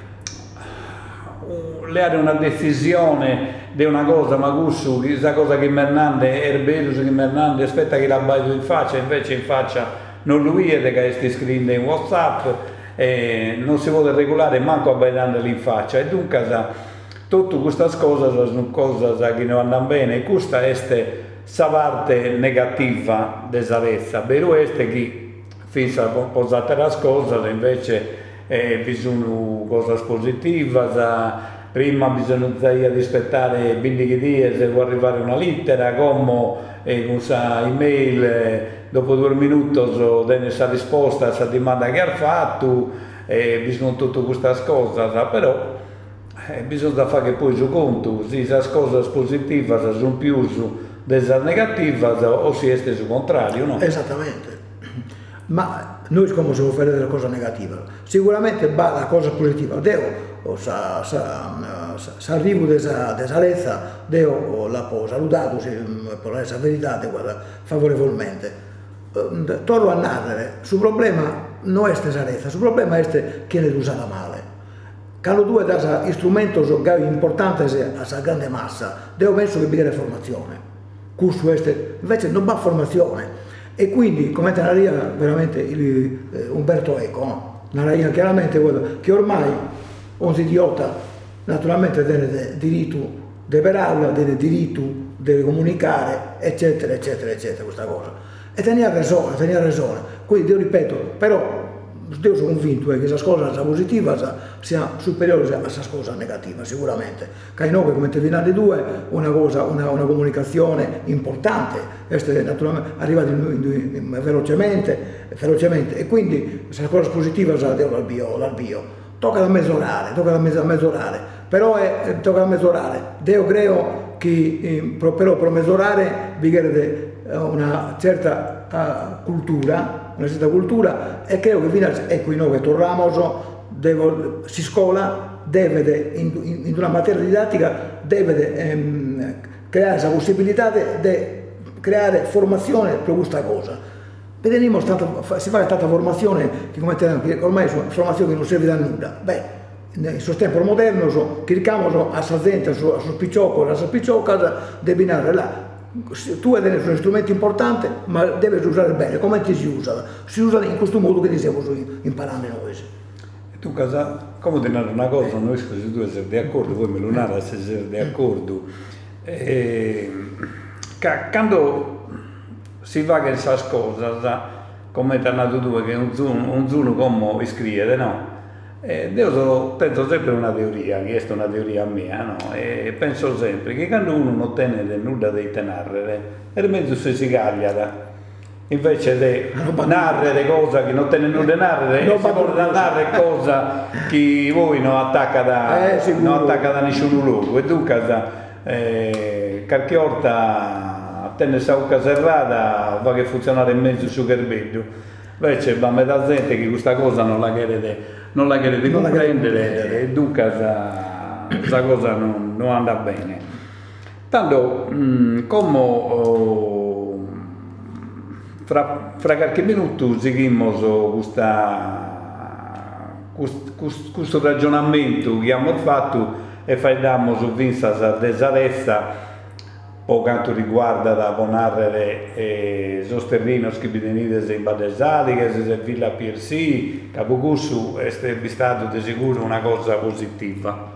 [SPEAKER 3] le ha una decisione di una cosa, ma questo, questa cosa che Mernande è bello, che Mernande aspetta che l'abbaio in faccia, invece in faccia non lo vede che è scritto in WhatsApp. Eh, non si vuole regolare manco abbagliandoli in faccia e dunque tutte queste cose sono cose che non vanno bene e questa è la parte negativa della Sarezza, vero è che fissa posate le cose invece eh, bisogna cose positive, prima bisogna rispettare venti giorni se vuole arrivare una lettera come eh, con questa email eh, dopo due minuti so, denne sa risposta a questa domanda che ha fatto e bisogna tutte queste cose, però eh, bisogna fare che poi su conto, se le cose positive sono più delle negative o si è sul contrario, no?
[SPEAKER 4] Esattamente. Ma noi come si può fare delle cose negative? Sicuramente va la cosa positiva, devo, sa, sa, sa arrivo della Sarezza, devo la può salutato per la verità, guarda, favorevolmente. Torno a narrare, sul problema non è Sarezza, sul problema è che ne usata male. Quando tu hai strumenti importanti a questa grande massa, devo penso che bisogna formazione. Questo è, invece non va formazione. E quindi, come te narraia veramente il, eh, Umberto Eco, no? Narraia chiaramente quello, che ormai un idiota naturalmente tiene diritto di parlare, tiene diritto di comunicare, eccetera, eccetera, eccetera, questa cosa. E tenia ragione, tenia ragione. Quindi io ripeto, però io sono convinto che questa cosa positiva sia superiore a questa cosa negativa, sicuramente. Che noi, come te vinate due, una cosa, una, una comunicazione importante, è naturalmente arrivata velocemente, velocemente, e quindi questa cosa positiva la devo l'albio, l'albio. Tocca da mezz'orare, tocca da mezz'orare, però è, tocca da mezz'orare. Io credo che eh, però per mezz'orare vi una certa uh, cultura, una certa cultura e credo che fino a ecco noi che torniamo devo, si scuola deve in, in, in una materia didattica deve ehm, creare la possibilità di creare formazione per questa cosa. vedremo stata, si fa tanta formazione che come te, che ormai sono formazioni che non serve da nulla. Beh, in questo tempo moderno so, cerchiamo a sa gente, a su spicciocco, a sa spicciocca, di binare là. Tu hai degli strumenti importanti, ma devi usare bene. Come ti si usa? Si usa in questo modo che ti stiamo imparando noi.
[SPEAKER 3] Tu casa, come ti narro una cosa, non so se tu sei d'accordo, poi me lo narra se sei d'accordo. Eh, quando si fa questa cosa, come ti hai detto tu, che un zuno, un zuno come scrivere, no? Eh, io penso sempre a una teoria, questa è una teoria mia, no? E penso sempre che quando uno non tiene nulla di tenere, è mezzo si si caglia. Invece di narrare cose che non tiene nulla di narrare, si vuole narrare cose che voi non attacca da, eh, non attacca da nessun luogo. E dunque, eh, qualche volta a tenere questa bocca serrata va che funzionare in mezzo su cherbello. Invece va metà gente che questa cosa non la chiede, non la chiede di comprendere e dunque questa cosa non, non andrà bene. Tanto mh, come oh, fra, fra qualche minuto seguimmo questo ragionamento che abbiamo fatto e facciamo su Vinza Desarezza per quanto riguarda da Bonarre e Sosterrinos che Bidenides in Badesali, che se Villa P R C, Capocussu è stato di sicuro una cosa positiva.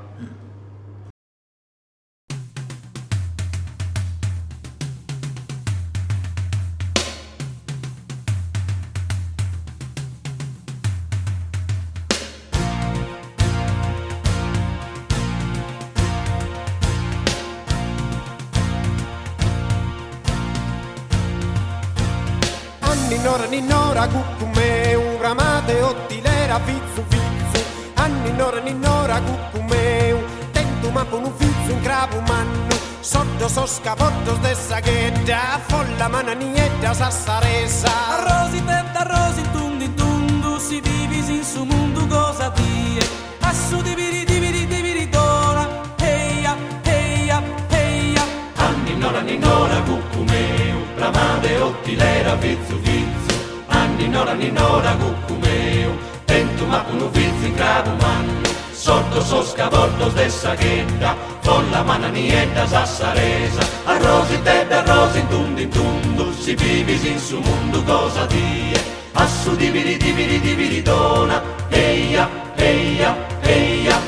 [SPEAKER 5] Ninnora ninnora cuccumeu, ramate ottilera fizzu fizzu. Anninnora ninnora cuccumeu, tentu ma con un fizzu in crapu mannu. Sotto so scapotto stessa ghetta, folla mananietta sassaresa.
[SPEAKER 6] Arrosi tetta, arrosi tundi tundu, si divisi in su mondo cosa dire. Assu diviri diviri diviri dora, heia, heia, heia.
[SPEAKER 7] Anninnora ninnora cuccumeu, ramate ottilera fizzu fizzu. Ninnora ninnora cuccumeu, tentu ma con un fizzo in crapu mannu. Sotto so scapotto stessa ghetta, folla mananietta sassaresa. Arrosi tedda, arrosi tundi tundu, si vivisi in su mondo cosa die. Assu diviri diviri diviri dona, eia, eia, eia.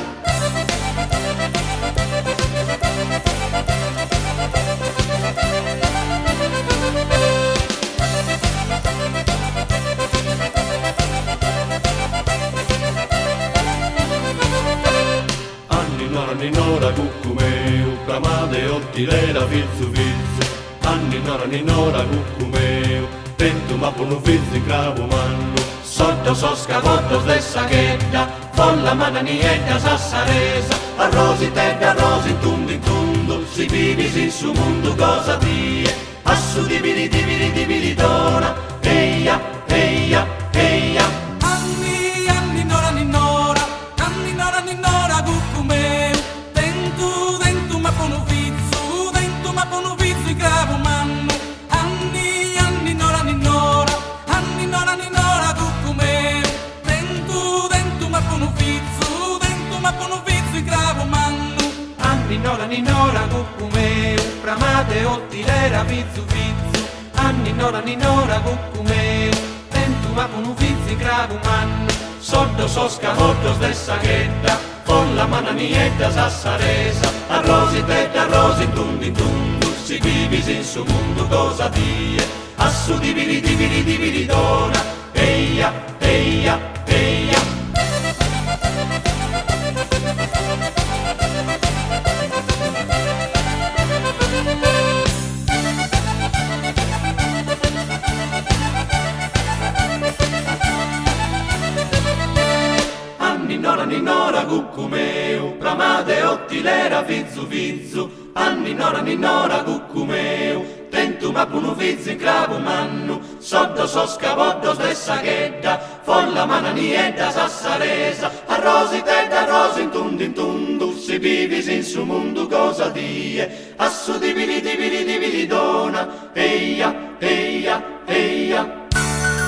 [SPEAKER 7] Ninnora cuccumeu, pramade ottilera fizzu fizzu. Anninnora ninnora cuccumeu, tentu ma con un fizzu in crapu mannu. Sotto so scapotto stessa ghetta, folla mananietta sassaresa. Arrosi tedda, arrosi tundi tundu, si vivisi in su mondo cosa die. Assu diviri diviri diviri dona, eia, eia, eia.
[SPEAKER 6] Anni, anni, nora, ninnora, anni, nora, ninnora, cuccumeu. Tentu, tentu, ma con un fizzu, tentu, ma con un fizzu in crapu mannu. Anni, anni, nora, ninnora, anni, nora, ninnora, cuccumeu. Tentu, tentu, ma con un fizzu, tentu, ma con un fizzu in crapu mannu.
[SPEAKER 7] Anni, nora, ninnora, cuccumeu, pramate ottilera fizzu fizzu. Anni, nora, ninnora, cuccumeu, tentu, ma con un fizzu in crapu mannu. Sotto so scapotto stessa ghetta, con la mananietta sassaresa. Arrosi tedda, arrosi tundi tundu, si vivisi in su mondo cosa die. Assu diviri diviri diviri dona, eia, eia, eia. Ninnora ninnora cuccumeu, pramade ottilera fizzu fizzu. Anninnora ninnora cuccumeu, tentu ma punu fizzu in crapu mannu. Sotto so scapotto stessa ghetta, folla mananietta sassaresa. Arrosi tedda, arrosi in tundu in tundu, si vivisi in su mondo cosa die. Assu diviri diviri diviri dona, eia, eia, eia.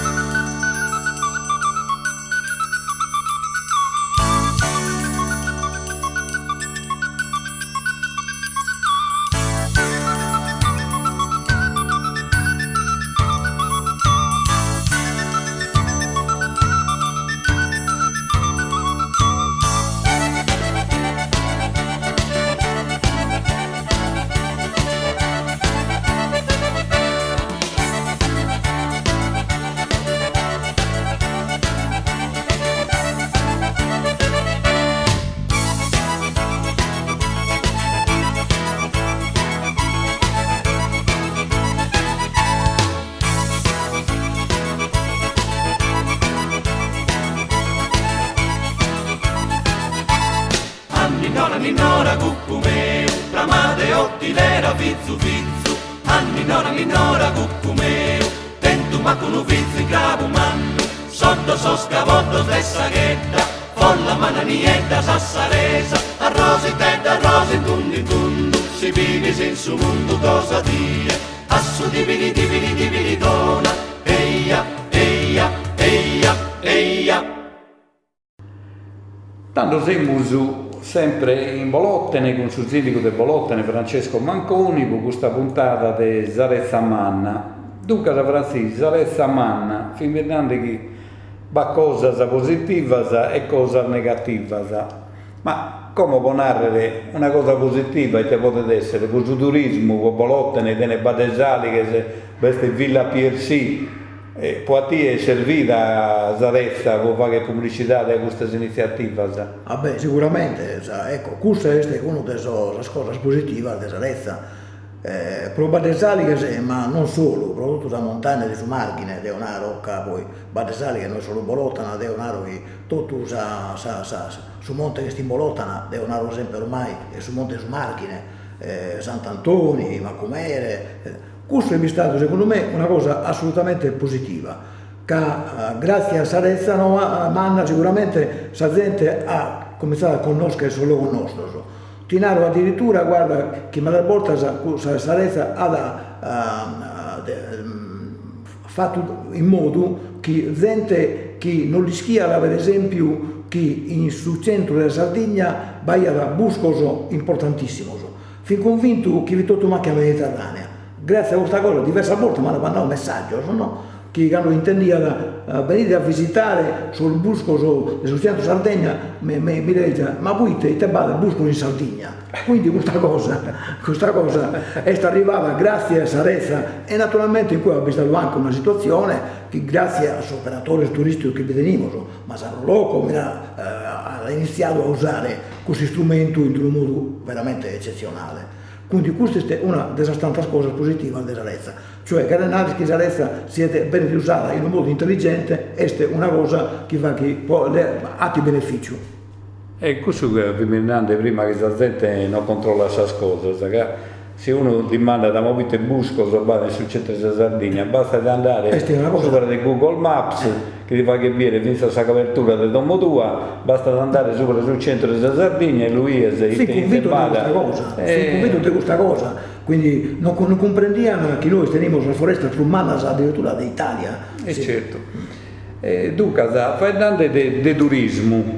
[SPEAKER 7] ottilera fizzu fizzu, anninora ninora cuccumeu, tentu ma con un fizzu in capo mannu, sotto so scavotto stessa ghetta, folla mananietta sassaresa, arrosi tenda arrosi tundi tundu, si vivi sin su mondo cosa dire, assu dividi dividi dividi dona, eia, eia, eia, eia.
[SPEAKER 3] Tanto siamo sempre in Bolottene con il sindaco di Bolottene Francesco Manconi con questa puntata di Sarezza Manna. Dunque Francisco, Sarezza Manna, fin che va cosa positiva e cosa negativa. Ma come può narrare una cosa positiva e te potete essere con il turismo, con Bolottene, con le Badesali che se questa Villa P R C, eh, Poitiers è servita a Sarezza per fare pubblicità di queste iniziative?
[SPEAKER 4] Ah beh, sicuramente, ecco, questa è una delle cose positive di Sarezza. Eh, per Badesali che se, ma non solo, soprattutto da montagna di su margine, è una rocca, poi Badesali che non è solo Bolottana, è una rocca che tutto sa, sa, sa, su monte che sta in Bolottana, è una rocca sempre ormai, e su monte su margine, eh, Sant'Antoni, Macumere, eh, questo è stato secondo me una cosa assolutamente positiva, che eh, grazie a Sarezza no, a Manna sicuramente la gente ha cominciato a conoscere solo con nostro. Tinaro addirittura, guarda, che me la volta Sarezza ha fatto in modo che gente che non rischiava, per esempio, che in sul centro della Sardegna vai a buscoso importantissimo. Fin convinto che vi tutto macchina mediterranea. Grazie a questa cosa, diverse volte mi hanno mandato un messaggio, no? Che hanno intendido uh, venire a visitare sul busco del centro Sardegna, mi, mi, mi dice, ma voi te, te vado al busco in Sardegna. Quindi questa cosa, questa cosa è arrivata grazie a Sarezza e naturalmente in cui ho visto anche una situazione che grazie agli operatori turistici che venivano, ma San Loco uh, ha iniziato a usare questo strumento in un modo veramente eccezionale. Quindi questa è una delle tante cose positive di Sarezza, cioè che l'analisi che Sarezza siete bene usata in un modo intelligente, è una cosa che va che può ha beneficio.
[SPEAKER 3] E questo che vi mandate prima che la gente non controlla queste cose, che se uno ti manda da Movite Busco sul centro della Sardegna, basta andare sopra di Google Maps che ti fa che viene finita questa copertura di Domo tua, basta andare sopra sul centro della Sardegna e lui è
[SPEAKER 4] si convinto di questa cosa, eh... si convinto di questa cosa, quindi non, non comprendiamo che noi teniamo la foresta flumana addirittura d'Italia.
[SPEAKER 3] E sì. Certo. Eh, dunque, parlando di turismo,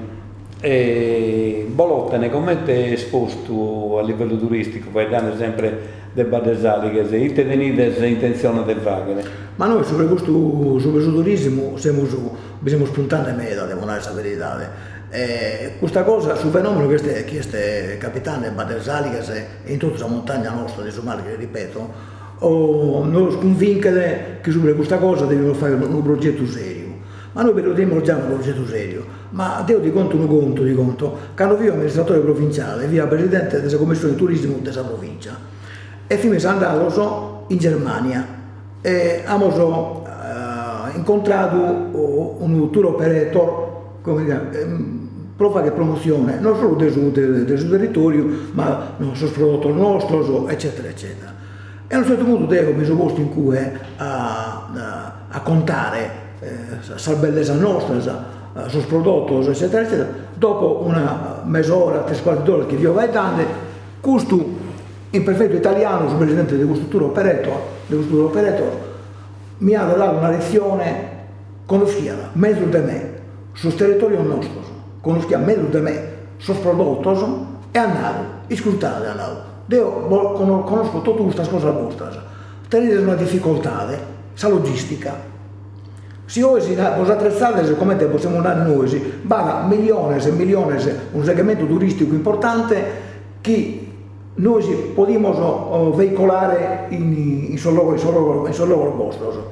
[SPEAKER 3] e Bolottene come è esposto a livello turistico, parlando sempre del Badesali che se tenete intenzione di fare?
[SPEAKER 4] Ma noi su questo, su questo turismo siamo su, siamo spontaneamente, devo dire la verità. E questa cosa, sul fenomeno che ste, che ste capitano Badesali che se in tutta la montagna nostra di Somali, che ripeto, o noi convincere che su questa cosa dobbiamo fare un, un progetto serio. Ma noi vedremo già un progetto serio, ma devo di conto un conto di conto, che hanno via amministratore provinciale, via presidente della commissione di turismo della provincia. E fino a andato so, in Germania e abbiamo uh, incontrato un tour operator, come dire, prova che promozione, non solo del suo, del, del suo territorio, ma non sul prodotto nostro, eccetera, eccetera. E a un certo punto devo mi sono posto in cui a, a, a contare la bellezza nostra, il suo prodotto, eccetera, eccetera. Dopo una mezz'ora, tre quarti d'ora che io vai dando, questo in perfetto italiano, il presidente di questo tour operator, di questo tour operator mi ha dato una lezione, conosciava mezzo di me, sul territorio nostro, conosciava mezzo di me, sul prodotto e andato, ascoltate, andato. Io conosco tutte queste cose vostre, tenete una difficoltà, la logistica. Se oggi voi attrezzate come possiamo andare noi, va milioni e milioni, un segmento turistico importante che noi possiamo veicolare in, in solo vostro.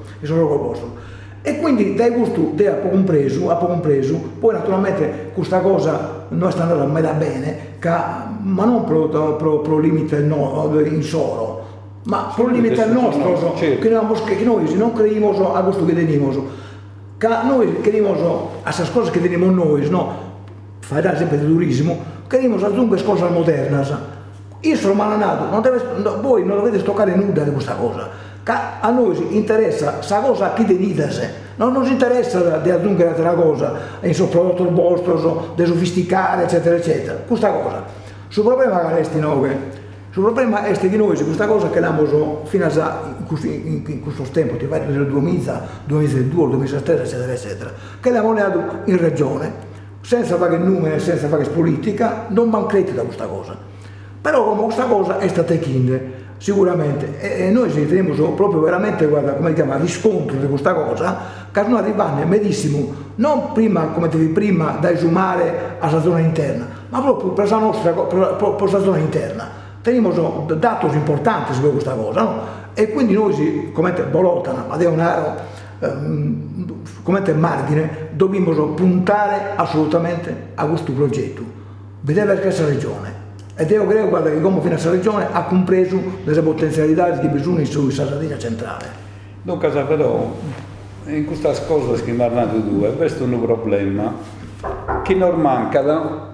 [SPEAKER 4] E quindi dai gusto di a poco preso, a poco preso, poi naturalmente questa cosa non sta andando mai da bene, che, ma non pro, pro, pro limite no, in solo, ma pro limite nostro, che noi, che noi non creiamo a questo che teniamo. Che noi crediamo a queste cose che vediamo noi, no? Fai sempre di turismo, crediamo a dunque cose moderne. io sono malanato, non deve, no, voi non dovete toccare nulla di questa cosa. A noi interessa questa cosa chi denitase, non ci interessa di aggiungere altra cosa, in sul prodotto vostro, di sofisticare, eccetera, eccetera. Questa cosa. Il problema è che noi, il problema è che noi, questa cosa che l'abbiamo fino a in questo, in, in questo tempo, ti vai nel duemila, duemiladue, duemilatré, eccetera, eccetera, che l'abbiamo dato in regione, senza fare numeri, senza fare politica, non mancrete da questa cosa. Però come questa cosa è stata chinde, sicuramente, e, e noi ci teniamo proprio veramente, guarda, come si chiama, riscontro di questa cosa, che non arrivano medesimo, non prima, come ti dico, prima da esumare alla zona interna, ma proprio per la nostra, per, per, per la zona interna. Teniamo dati importanti su questa cosa, no? E quindi noi, come Bolotana, ma devono ehm, come margine, dobbiamo puntare assolutamente a questo progetto, vedere questa regione. Ed io credo, guarda, che come fino a questa regione ha compreso le potenzialità che bisogna sulla Sardegna centrale.
[SPEAKER 3] Dunque, però, in questa cosa che mi hanno parlato due, questo è un problema che non manca da...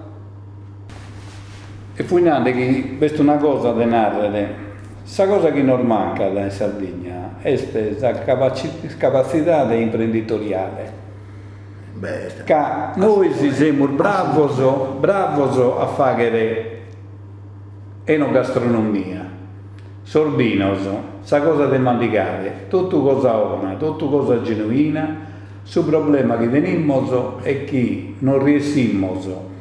[SPEAKER 3] e poi che questa è una cosa da narrare. Questa cosa che non manca da in Sardegna è la capacità imprenditoriale. Beh, che noi siamo bravos, bravos a fare enogastronomia, sorbinos, sa cosa di mandicare, tutto cosa ona, tutto cosa genuina. Il problema che teniamo è che non riusciamo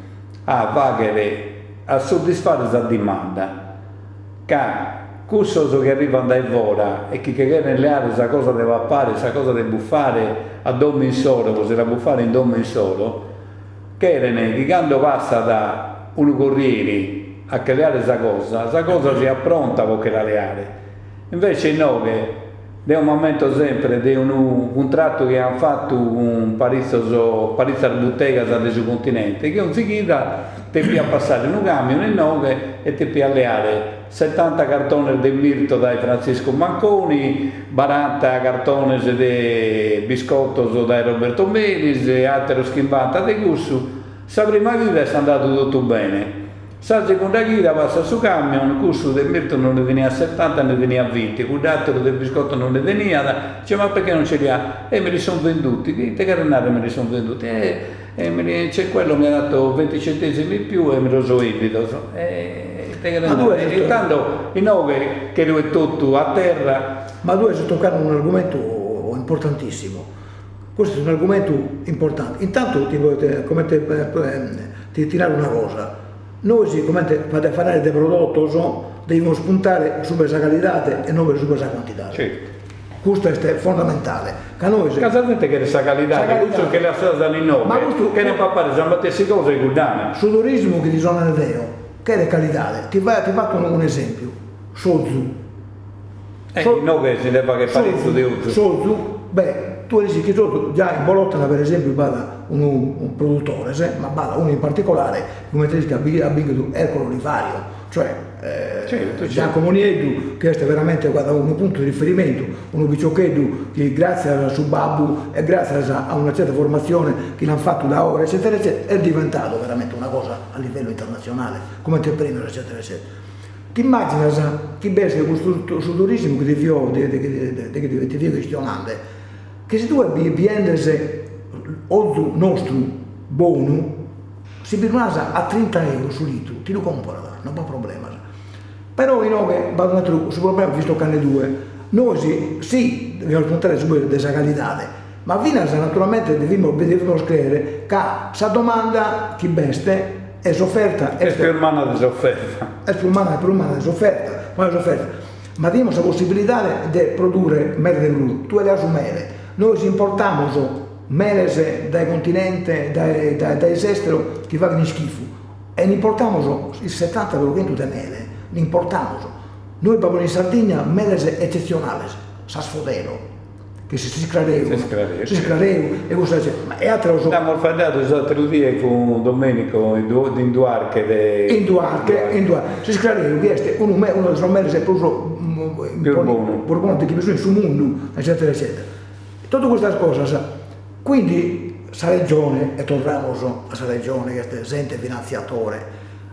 [SPEAKER 3] a fare, a soddisfare questa domanda, che questo che arrivano da fuori e che che le aree questa cosa deve fare, questa cosa deve buffare a domo in solo, così da buffare in domo in solo, che che quando passa da un corriere a creare questa cosa, questa cosa si appronta per creare. Invece noi, da un momento sempre, di un, un tratto che hanno fatto un parizzo, parizzo bottega del continente, che non si chieda, ti può passare in un camion in nove e ti può alleare settanta cartoni di mirto da Francisco Manconi, quaranta cartoni di biscotto da Roberto Melis, e altri schimbata di Gussu. La prima vita è andato tutto bene. La seconda ghida passa su camion, il costo del mirto non ne veniva a settanta, ne veniva a venti, quell'altro del biscotto non ne veniva, dice ma perché non ce li ha? E me li sono venduti, che te carenate me li sono venduti, e, e me li, c'è quello mi ha dato venti centesimi in più e me lo so ibrido, e te carenate, e intanto i nove che lo è tutto a terra.
[SPEAKER 4] Ma tu hai toccato un argomento importantissimo, questo è un argomento importante, intanto ti voglio come te, ti tirare una cosa. Noi, come per fare dei prodotti, dobbiamo spuntare su questa qualità e non su questa quantità.
[SPEAKER 3] Certo.
[SPEAKER 4] Questo è fondamentale. Che noi
[SPEAKER 3] Casamente che è questa qualità, che questo che la strada in nome, ma questo, che ne fa fare, siamo stesse cose che danno.
[SPEAKER 4] Sul turismo che ti sono nel Deo, che è qualità, ti, va, ti faccio un esempio. Sozu.
[SPEAKER 3] Eh, so, no che si deve fare parizzo di uso.
[SPEAKER 4] Sozu, beh, tu dici che tu già in Bolotana per esempio bada un, un produttore, se, ma bada uno in particolare, come ti dici a Bighetu Ercolo Rivario, cioè eh, certo, Giacomo certo. Nieddu, che è veramente guarda, un punto di riferimento, un biccioccheddu che grazie al suo babbo e grazie a una certa formazione che l'hanno fatto da ora, eccetera, eccetera, è diventato veramente una cosa a livello internazionale, come entrepreneur, eccetera, eccetera. Ti immagini che bene questo turismo che ti viene gestionando, che se tu vieni oggi nostro buono, si firmasa a trenta euro su litro, ti lo compra, non c'è problema. Però noi vado sul problema visto che ne due, noi sì, sì dobbiamo puntare su questa qualità, ma Vinas naturalmente dobbiamo credere che questa domanda chi beste è sofferta.
[SPEAKER 3] È per umana di sofferta.
[SPEAKER 4] È per umana, per umana di sofferta, ma abbiamo la possibilità di produrre mele di blu, tu le asumere. Noi importiamo mele dai continenti, dai, dai, dai estero che fanno schifo e ne importiamo il settanta per cento di mele, ne importiamo. Noi abbiamo in Sardegna mele eccezionali, Sasfodero, che si sclareu, si sclareu e cosa c'è, ma è altro so.
[SPEAKER 3] Abbiamo parlato l'altro giorno con Domenico in, du, in Duarche de...
[SPEAKER 4] in Duarche, in Duarche, si sclareu, che è uno uno dei mele è proprio
[SPEAKER 3] più buono,
[SPEAKER 4] buono che bisogna sul mondo, eccetera eccetera. Tutte queste cose, quindi questa regione, e torniamo a questa regione che è ente finanziatore,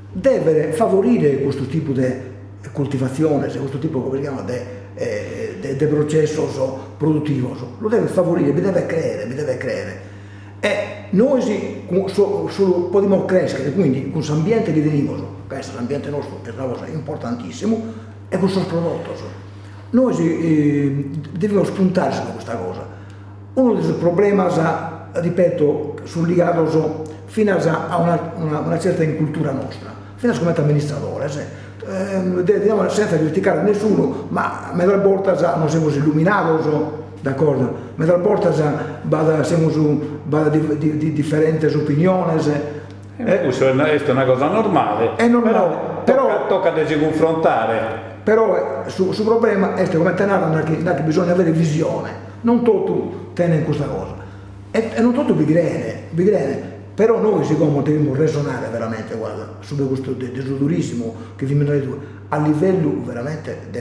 [SPEAKER 4] deve favorire questo tipo di coltivazione, questo tipo, come si chiama, di eh, processo produttivo, lo deve favorire, mi deve creare, mi deve creare. E noi si, so, so, possiamo crescere, quindi con questo ambiente che teniamo, questo ambiente nostro è una cosa importantissima, e con questo prodotto. Noi si, eh, dobbiamo spuntarci da questa cosa. Uno dei problemi, ripeto, sul legato fino a una, una, una certa incultura nostra, fino a come amministratore, se, eh, senza criticare nessuno, ma me dal porta non siamo illuminati, d'accordo? Me dal porta siamo su di, di, di differenti opinioni.
[SPEAKER 3] Eh, questo è una cosa normale,
[SPEAKER 4] è normale,
[SPEAKER 3] però, però tocca, tocca di confrontare.
[SPEAKER 4] Però sul su problema è come tenere che, che bisogna avere visione, non tutto tiene in questa cosa, e, e non tutto bigrene, bigrene. Però noi, siccome dobbiamo ragionare veramente, guarda, su questo desudurismo che vi due, a livello veramente di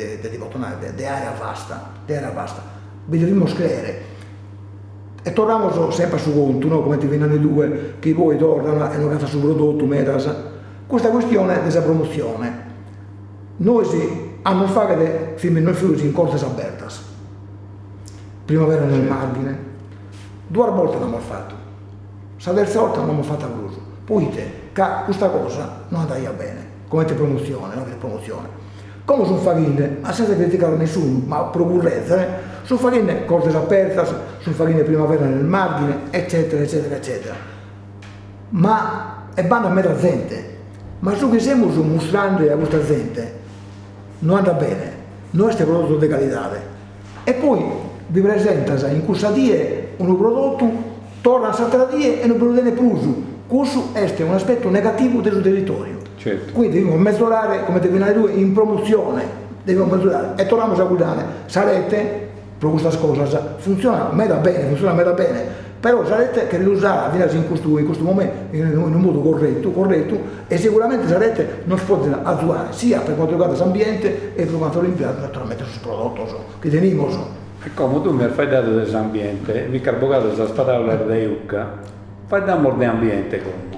[SPEAKER 4] area vasta, di area vasta, vi dobbiamo scrivere. E torniamo sempre su conto, no? Come ti vengono i due, che voi tornano e non cazzo sul prodotto, metas. Questa questione della promozione. Noi si hanno fatto noi fiusi in corte apertas, primavera nel margine, due volte l'abbiamo fatto, la terza volta non abbiamo fatto a Bruso, poi te, questa cosa non andava bene, come te promozione, no? Che promozione. Come sono fatte, ma senza criticare nessuno, ma procurrezza, eh? Sono fatte corte apertas, sono fatte primavera nel margine, eccetera, eccetera, eccetera. Ma e vanno a metà gente, ma su che siamo mostrando a questa gente, non andrà bene, non è prodotto di qualità. E poi vi presenta in questa die un prodotto, torna a l'altra die e non produce più. Questo è un aspetto negativo del territorio.
[SPEAKER 3] Certo.
[SPEAKER 4] Quindi dobbiamo misurare, come te viene due, in promozione, dobbiamo misurare. E torniamo a guardare, sarete, per questa cosa, funziona meda bene, funziona meda bene. Però sarete che usare in questo, in questo momento in un modo corretto, corretto e sicuramente sarete non si può attuare sia per quanto riguarda l'ambiente e per quanto riguarda naturalmente sul prodotto so, che teniamo.
[SPEAKER 3] E come tu mi hai dato dell'ambiente, mi carbocato la spadavola di Ucca, fai da amor di ambiente come.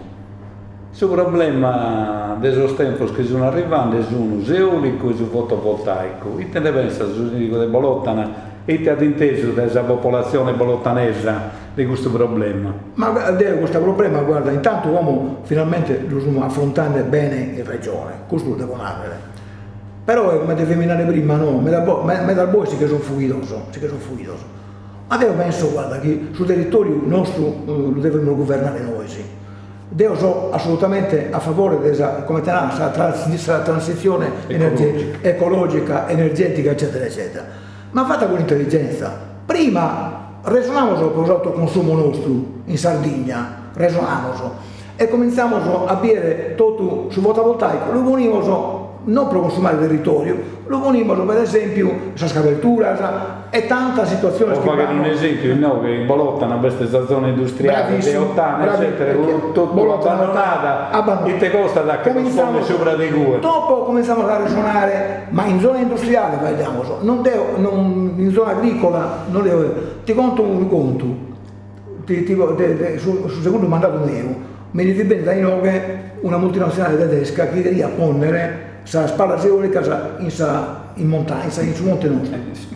[SPEAKER 3] Il problema dei tempi che sono arrivati sono eolico e fotovoltaico. E te ne pensa sul dico di Bolottana e ti ha inteso della popolazione bolottanese di questo problema?
[SPEAKER 4] Ma di questo problema, guarda, intanto uomo finalmente lo stiamo affrontando bene in regione, questo lo devo narrare. Però come ti femminile prima no, me dal boi sì che sono fuidoso, sì che sono fuidoso. Ma io penso, guarda, che sul territorio nostro uh, lo dobbiamo governare noi, sì. Io sono assolutamente a favore della come la transizione ecologica. ecologica, energetica, eccetera, eccetera. Ma fatta con intelligenza. Prima ragionavamo per l'autoconsumo nostro in Sardegna, ragionavamo e cominciamo a bere tutto su fotovoltaico, lo univamo non per consumare il territorio, lo univamo per esempio la scavaltura e tanta situazione.
[SPEAKER 3] Ho fatto un esempio, no, che in Bolottana, questa zona industriale, di ottanta, eccetera, tutto abbandonata, e te costa da che risponde sopra di due.
[SPEAKER 4] Dopo cominciamo a ragionare, ma in zona industriale, vediamo, non devo, non, in zona agricola, non devo, ti conto un conto, ti, ti, de, de, sul, sul secondo mandato mio, mi dice bene dai nove una multinazionale tedesca che queria ponnere sa spalla eolica in, in montagna, in su monte nostro.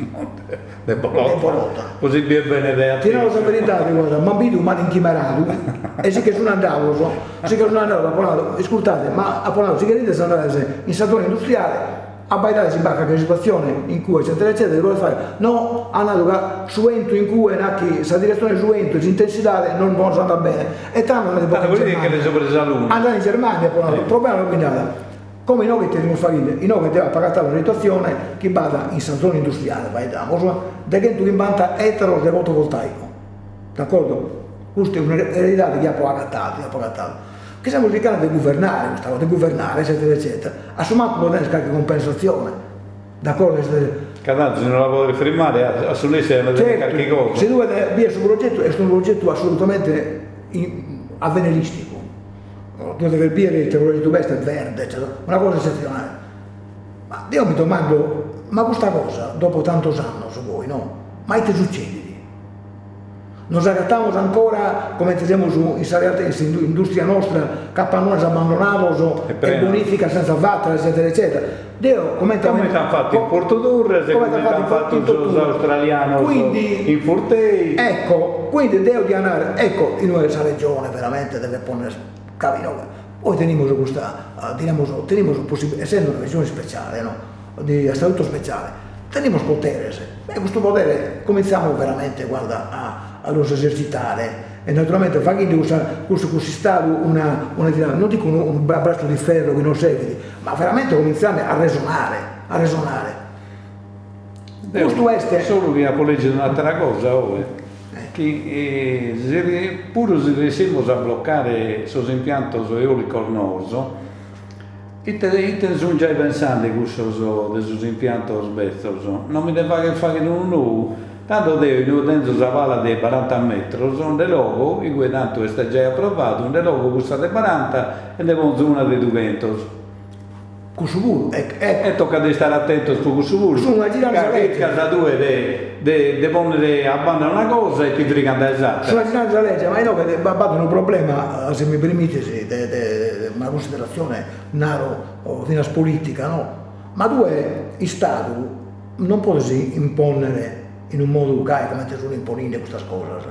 [SPEAKER 3] De Bolotta. Così bene da
[SPEAKER 4] ti dico la verità, guarda, ma vedo un in chimerato e sì che sono andato, so, sì che sono andato a Polano, ascoltate, ma a Polano si chiede sono andato in settore industriale a baitare si bacca che situazione in cui eccetera eccetera dove fare no andato su ento in cui questa direzione su ento l'intensità non può andare bene e tanto non
[SPEAKER 3] è vuol dire che le sono prese l'uno
[SPEAKER 4] andare in Germania il problema non è opinione come noi che teniamo famiglia i noi che devono pagare una situazione che vada in zona industriale vai da da che tu inventa etero del fotovoltaico d'accordo? Questa è un'eredità che ha poi agattato ha poi agattato che siamo cercando di governare questa cosa, di governare, eccetera, eccetera. Assumiamo un po' di compensazione, d'accordo?
[SPEAKER 3] Canazzo non la vuole fermare, a sollecitare una
[SPEAKER 4] certo,
[SPEAKER 3] qualche cosa.
[SPEAKER 4] Se dove via sul progetto, è un progetto assolutamente avveniristico. Tu devi dire il progetto questo è verde, eccetera. Una cosa eccezionale. Ma io mi domando, ma questa cosa, dopo tantos anni su voi, no? Mai ti succede? Nos agattamos ancora, come diciamo in Sarete, in industria nostra, capannoni abbandonati e bonifica senza fatta, eccetera, eccetera. Deo, come
[SPEAKER 3] ti hanno fatto in Portodurre, come ti hanno fatto in australiano, in Furtei.
[SPEAKER 4] Ecco, quindi Deo di andare, ecco, in questa regione veramente deve porre capito. Poi teniamo questa, teniamo, teniamo possibile, essendo una regione speciale, no? Di statuto speciale, teniamo potere. E questo potere cominciamo veramente, guarda, a a lo esercitare e naturalmente fa che usa questo Stato una, una non dico un, un braccio di ferro che non serve, ma veramente cominciare a resonare, a resonare.
[SPEAKER 3] Questo è solo che a legge un'altra cosa, oh, eh. che eh, se, pure se riusciamo a bloccare questo impianto eolico cornoso, e te sono già pensando che questo impianto sbezzoso non mi deve fare un nuovo. Tanto devo dentro la palla dei quaranta metri, sono dei logo, in cui tanto è già approvato, un dei logo costa dei quaranta e devo una dei duecento.
[SPEAKER 4] Cusuburu,
[SPEAKER 3] e tocca di stare attento su Cusuburu.
[SPEAKER 4] Su una giranza legge.
[SPEAKER 3] Casa due di ponere a banda una cosa e ti frigano esatto.
[SPEAKER 4] Su una giranza legge, ma io che batto un problema, se mi permettete, una considerazione naro o fino a politica, no? Ma due, in Stato non può imponere in un modo educato, come te sono imponendo queste cose.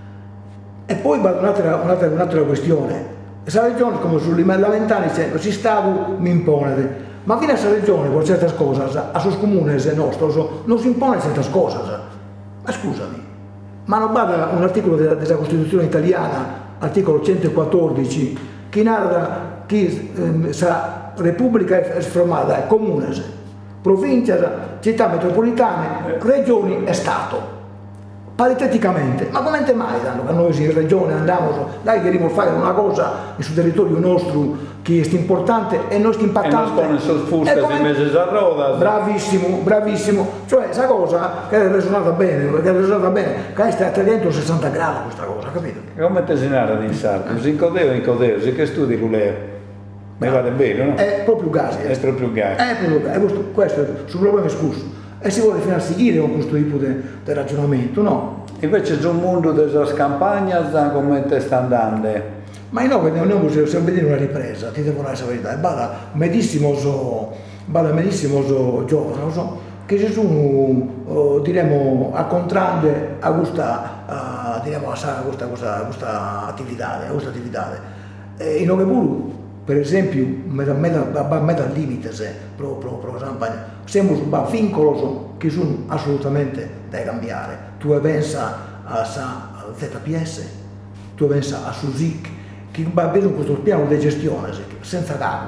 [SPEAKER 4] E poi un'altra, un'altra, un'altra questione, questa regione come sulle lamentane dicendo si Stato mi impone, ma fino a questa regione con certe cose, a sus comunes nostri non si impone certe cose. Ma scusami, ma non bada un articolo della, della Costituzione italiana, articolo centoquattordici, che narra che la eh, Repubblica è formata da comunes, provincia, città metropolitane, regioni e Stato, pariteticamente. Ma come mai danno che noi in regione andiamo, dai che dobbiamo fare una cosa sul territorio nostro che è importante e non è impattante?
[SPEAKER 3] E non sono fuste di mesi a roda.
[SPEAKER 4] Bravissimo, bravissimo. Cioè, questa cosa che è risuonata bene, che è risuonata bene, che è a trecentosessanta gradi questa cosa, capito?
[SPEAKER 3] E come te si narra di sardo? Si incodeo, incodeo, si che studi con lei? Mi vale bene, no?
[SPEAKER 4] È proprio gas.
[SPEAKER 3] È proprio gas.
[SPEAKER 4] È proprio gas. Questo, questo è sul problema scuso. E si vuole fino a seguire con questo tipo di ragionamento, no?
[SPEAKER 3] Invece c'è un mondo della campagna, come te sta andando?
[SPEAKER 4] Ma io no, noi possiamo vedere una ripresa, ti devo dire la verità. Bada medissimo, bada medissimo giovane, so, che si sono, diremo, accontrando a questa, diremo, a questa, questa, questa attività, a questa attività. E in Ogheburu, per esempio, a metà limite per la campagna, siamo su vincoli che sono assolutamente da cambiare. Tu pensi a Z P S, tu pensi a Susic, che va bene questo piano di gestione senza capo.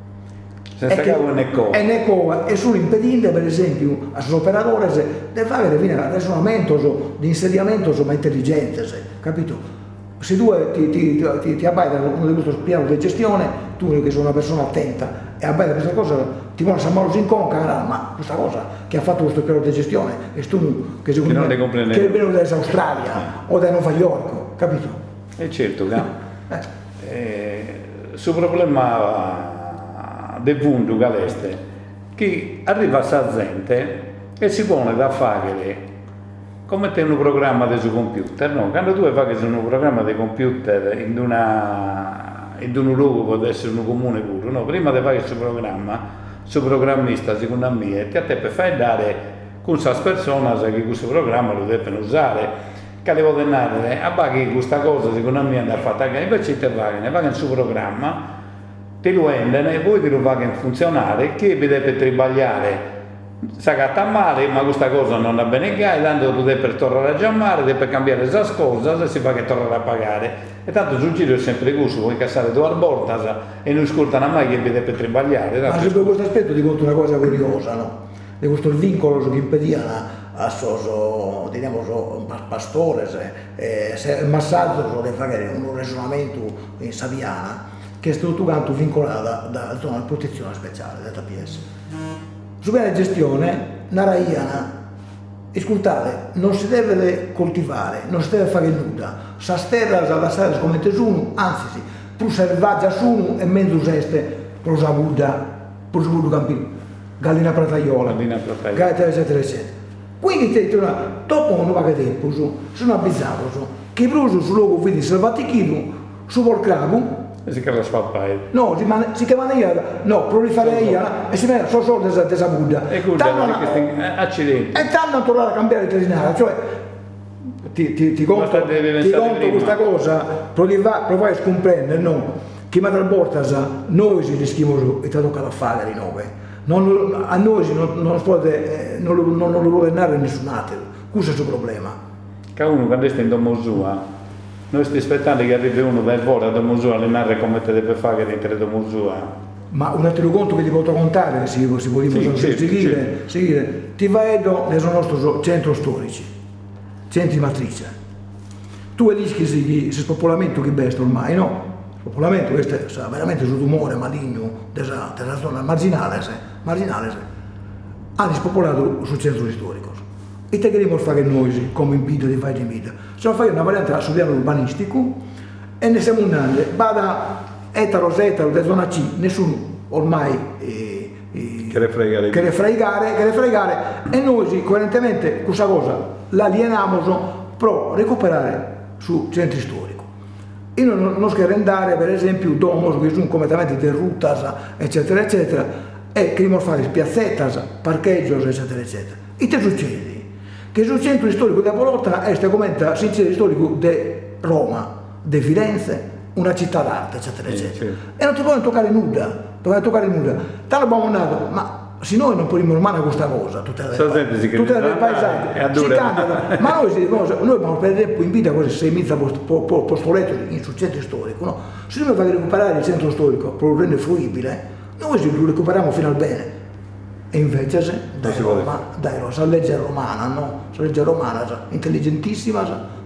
[SPEAKER 3] Senza capo né cosa.
[SPEAKER 4] E né cosa, e sono impedite, per esempio, a sus operatori di fare un ragionamento di insediamento intelligente, capito? Se tu ti, ti, ti, ti abbaiti uno di questi piani di gestione, tu che sei una persona attenta e abbaiti questa cosa, ti vuole chiamare in conca, ma questa cosa che ha fatto questo piano di gestione è tu che secondo me che è venuto dall'Australia o da Nuova York, capito?
[SPEAKER 3] E certo, eh. eh, sul problema del punto galeste, che arriva a sta gente e si pone da fare come te un programma del suo computer, no? Quando tu fai un programma di computer in, una, in un luogo può essere un comune pure, no? Prima di fare questo programma, il programmista secondo me ti ha per fare dare con queste persone che questo programma lo devono usare, che le vogliono dare, a che questa cosa secondo me andrà fatta, invece ti fai, ne fai il suo programma, ti lo vendono e poi ti lo fai funzionare, che vi deve tribagliare. Sa che sta male, ma questa cosa non va bene, e tanto tu devi tornare a chiamare, devi cambiare questa cosa, si fa che tornare a pagare. E tanto sul giro è sempre così, puoi cassare due bortas e non ascoltano mai che vi deve tribagliare.
[SPEAKER 4] Ma se per questo aspetto ti conto una cosa curiosa, no? Di questo vincolo che impedivano a so, diciamo, so, pastore, eh, il massaggio di fare un ragionamento in Saviana, che è stato tanto vincolato da zona di protezione speciale, Z P S. Su quella gestione, Naraiana, ascoltate, non si deve coltivare, non si deve fare nulla, sa terra, sa stare come tesoro, anzi sì, più selvaggia sono e mezzo seste, per la Buddha, per il campino, gallina prataiola,
[SPEAKER 3] gallina prataiola,
[SPEAKER 4] eccetera, eccetera. Quindi te, dopo un po' di tempo, sono abbizzato, che bruso sul luogo vedi salvatichino, su volcano,
[SPEAKER 3] e si chiama spalpai.
[SPEAKER 4] no, si, man- si chiama io, no, proliferei e si mette solo solo desa, desa Buddha.
[SPEAKER 3] E quindi accidenti.
[SPEAKER 4] E tanto a tornare a cambiare il veterinario, cioè ti, ti, ti conto, ti conto questa cosa, provai, provai a scomprendere, no, che ma dal Bortasa noi si rischiamo e ti tocca a fare di nove. Non, a noi non, non, può, eh, non, lo, non lo può narrare nessun altro, questo è il suo problema.
[SPEAKER 3] Che uno quando sta in Domosua, noi stiamo aspettando che arrivi uno da fuori a Domosua a narrare come te deve fare dentro Domosua.
[SPEAKER 4] Ma un altro conto che ti posso contare, se si può dire,
[SPEAKER 3] sì, certo,
[SPEAKER 4] seguire,
[SPEAKER 3] certo.
[SPEAKER 4] seguire, ti vedo nei nostri centri storici, centri matrice. Tu rischi di spopolamento che besta ormai, no? Spopolamento, questo è veramente sul tumore maligno della, della zona marginale, se, marginale se. Hanno spopolato sul centro storico. E te che fare noi come in video di fare in video. Se lo fai una variante sul piano urbanistico e ne siamo un anno, vada etero, etero, da zona C, nessuno ormai eh, eh,
[SPEAKER 3] che le fregare,
[SPEAKER 4] che le fregare, che le fregare e noi coerentemente questa cosa l'alieniamo per recuperare su centri storici. Io non, non scherzo andare per esempio domos che sono completamente derrutas eccetera eccetera e che dobbiamo fare piazzettas, parcheggios eccetera eccetera. E che succede? Che sul centro storico di Bologna è come il centro storico di Roma, di Firenze, una città d'arte eccetera eccetera. Sì, sì. E non ti puoi toccare nulla, puoi toccare nulla. Tanto abbiamo andato, ma se noi non possiamo ormare questa cosa, tutte le tutte le paesaggi, si candidano, ma noi, noi abbiamo per esempio in vita queste sei mila postoletto sul centro storico, no? Se noi vogliamo recuperare il centro storico per un rende fruibile, noi lo recuperiamo fino al bene. E invece se, dai, Roma, dai, la legge romana, no? La legge romana, intelligentissima,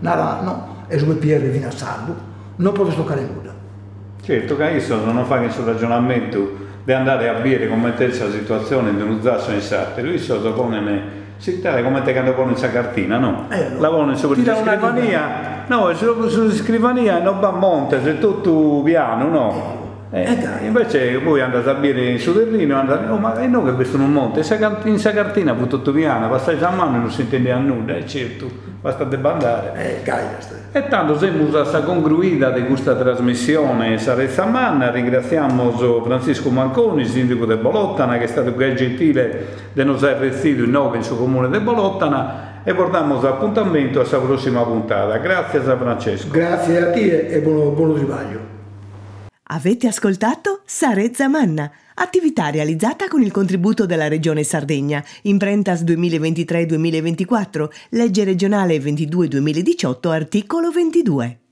[SPEAKER 4] no? E su P R viene a salvo, non potete toccare nulla.
[SPEAKER 3] Certo, che io non fa nessun ragionamento di andare a dire come questa situazione di un zasso in sarte, lui so pone si tale come te quando pone in cartina, no?
[SPEAKER 4] Eh,
[SPEAKER 3] la pone sulla scrivania, no, sulla scrivania non va a monte, è tutto piano, no? Eh, invece voi andate a bere su Terrino, andate, oh, ma no che questo non monte, in Sacartina fu tutto piano, passate a mano e non si intende a nulla, è certo, basta debandare.
[SPEAKER 4] Eh,
[SPEAKER 3] e tanto siamo stata concluita di questa trasmissione Sarezza Manna, ringraziamo Francisco Manconi, sindaco di Bolottana, che è stato più gentile di non essere restito in nove in suo comune di Bolottana e portiamo appuntamento alla prossima puntata. Grazie a Francesco.
[SPEAKER 4] Grazie a te e buon, buon risveglio.
[SPEAKER 1] Avete ascoltato Sarezza Manna, attività realizzata con il contributo della Regione Sardegna, Imprentas duemilaventitré duemilaventiquattro, legge regionale ventidue duemiladiciotto, articolo ventidue.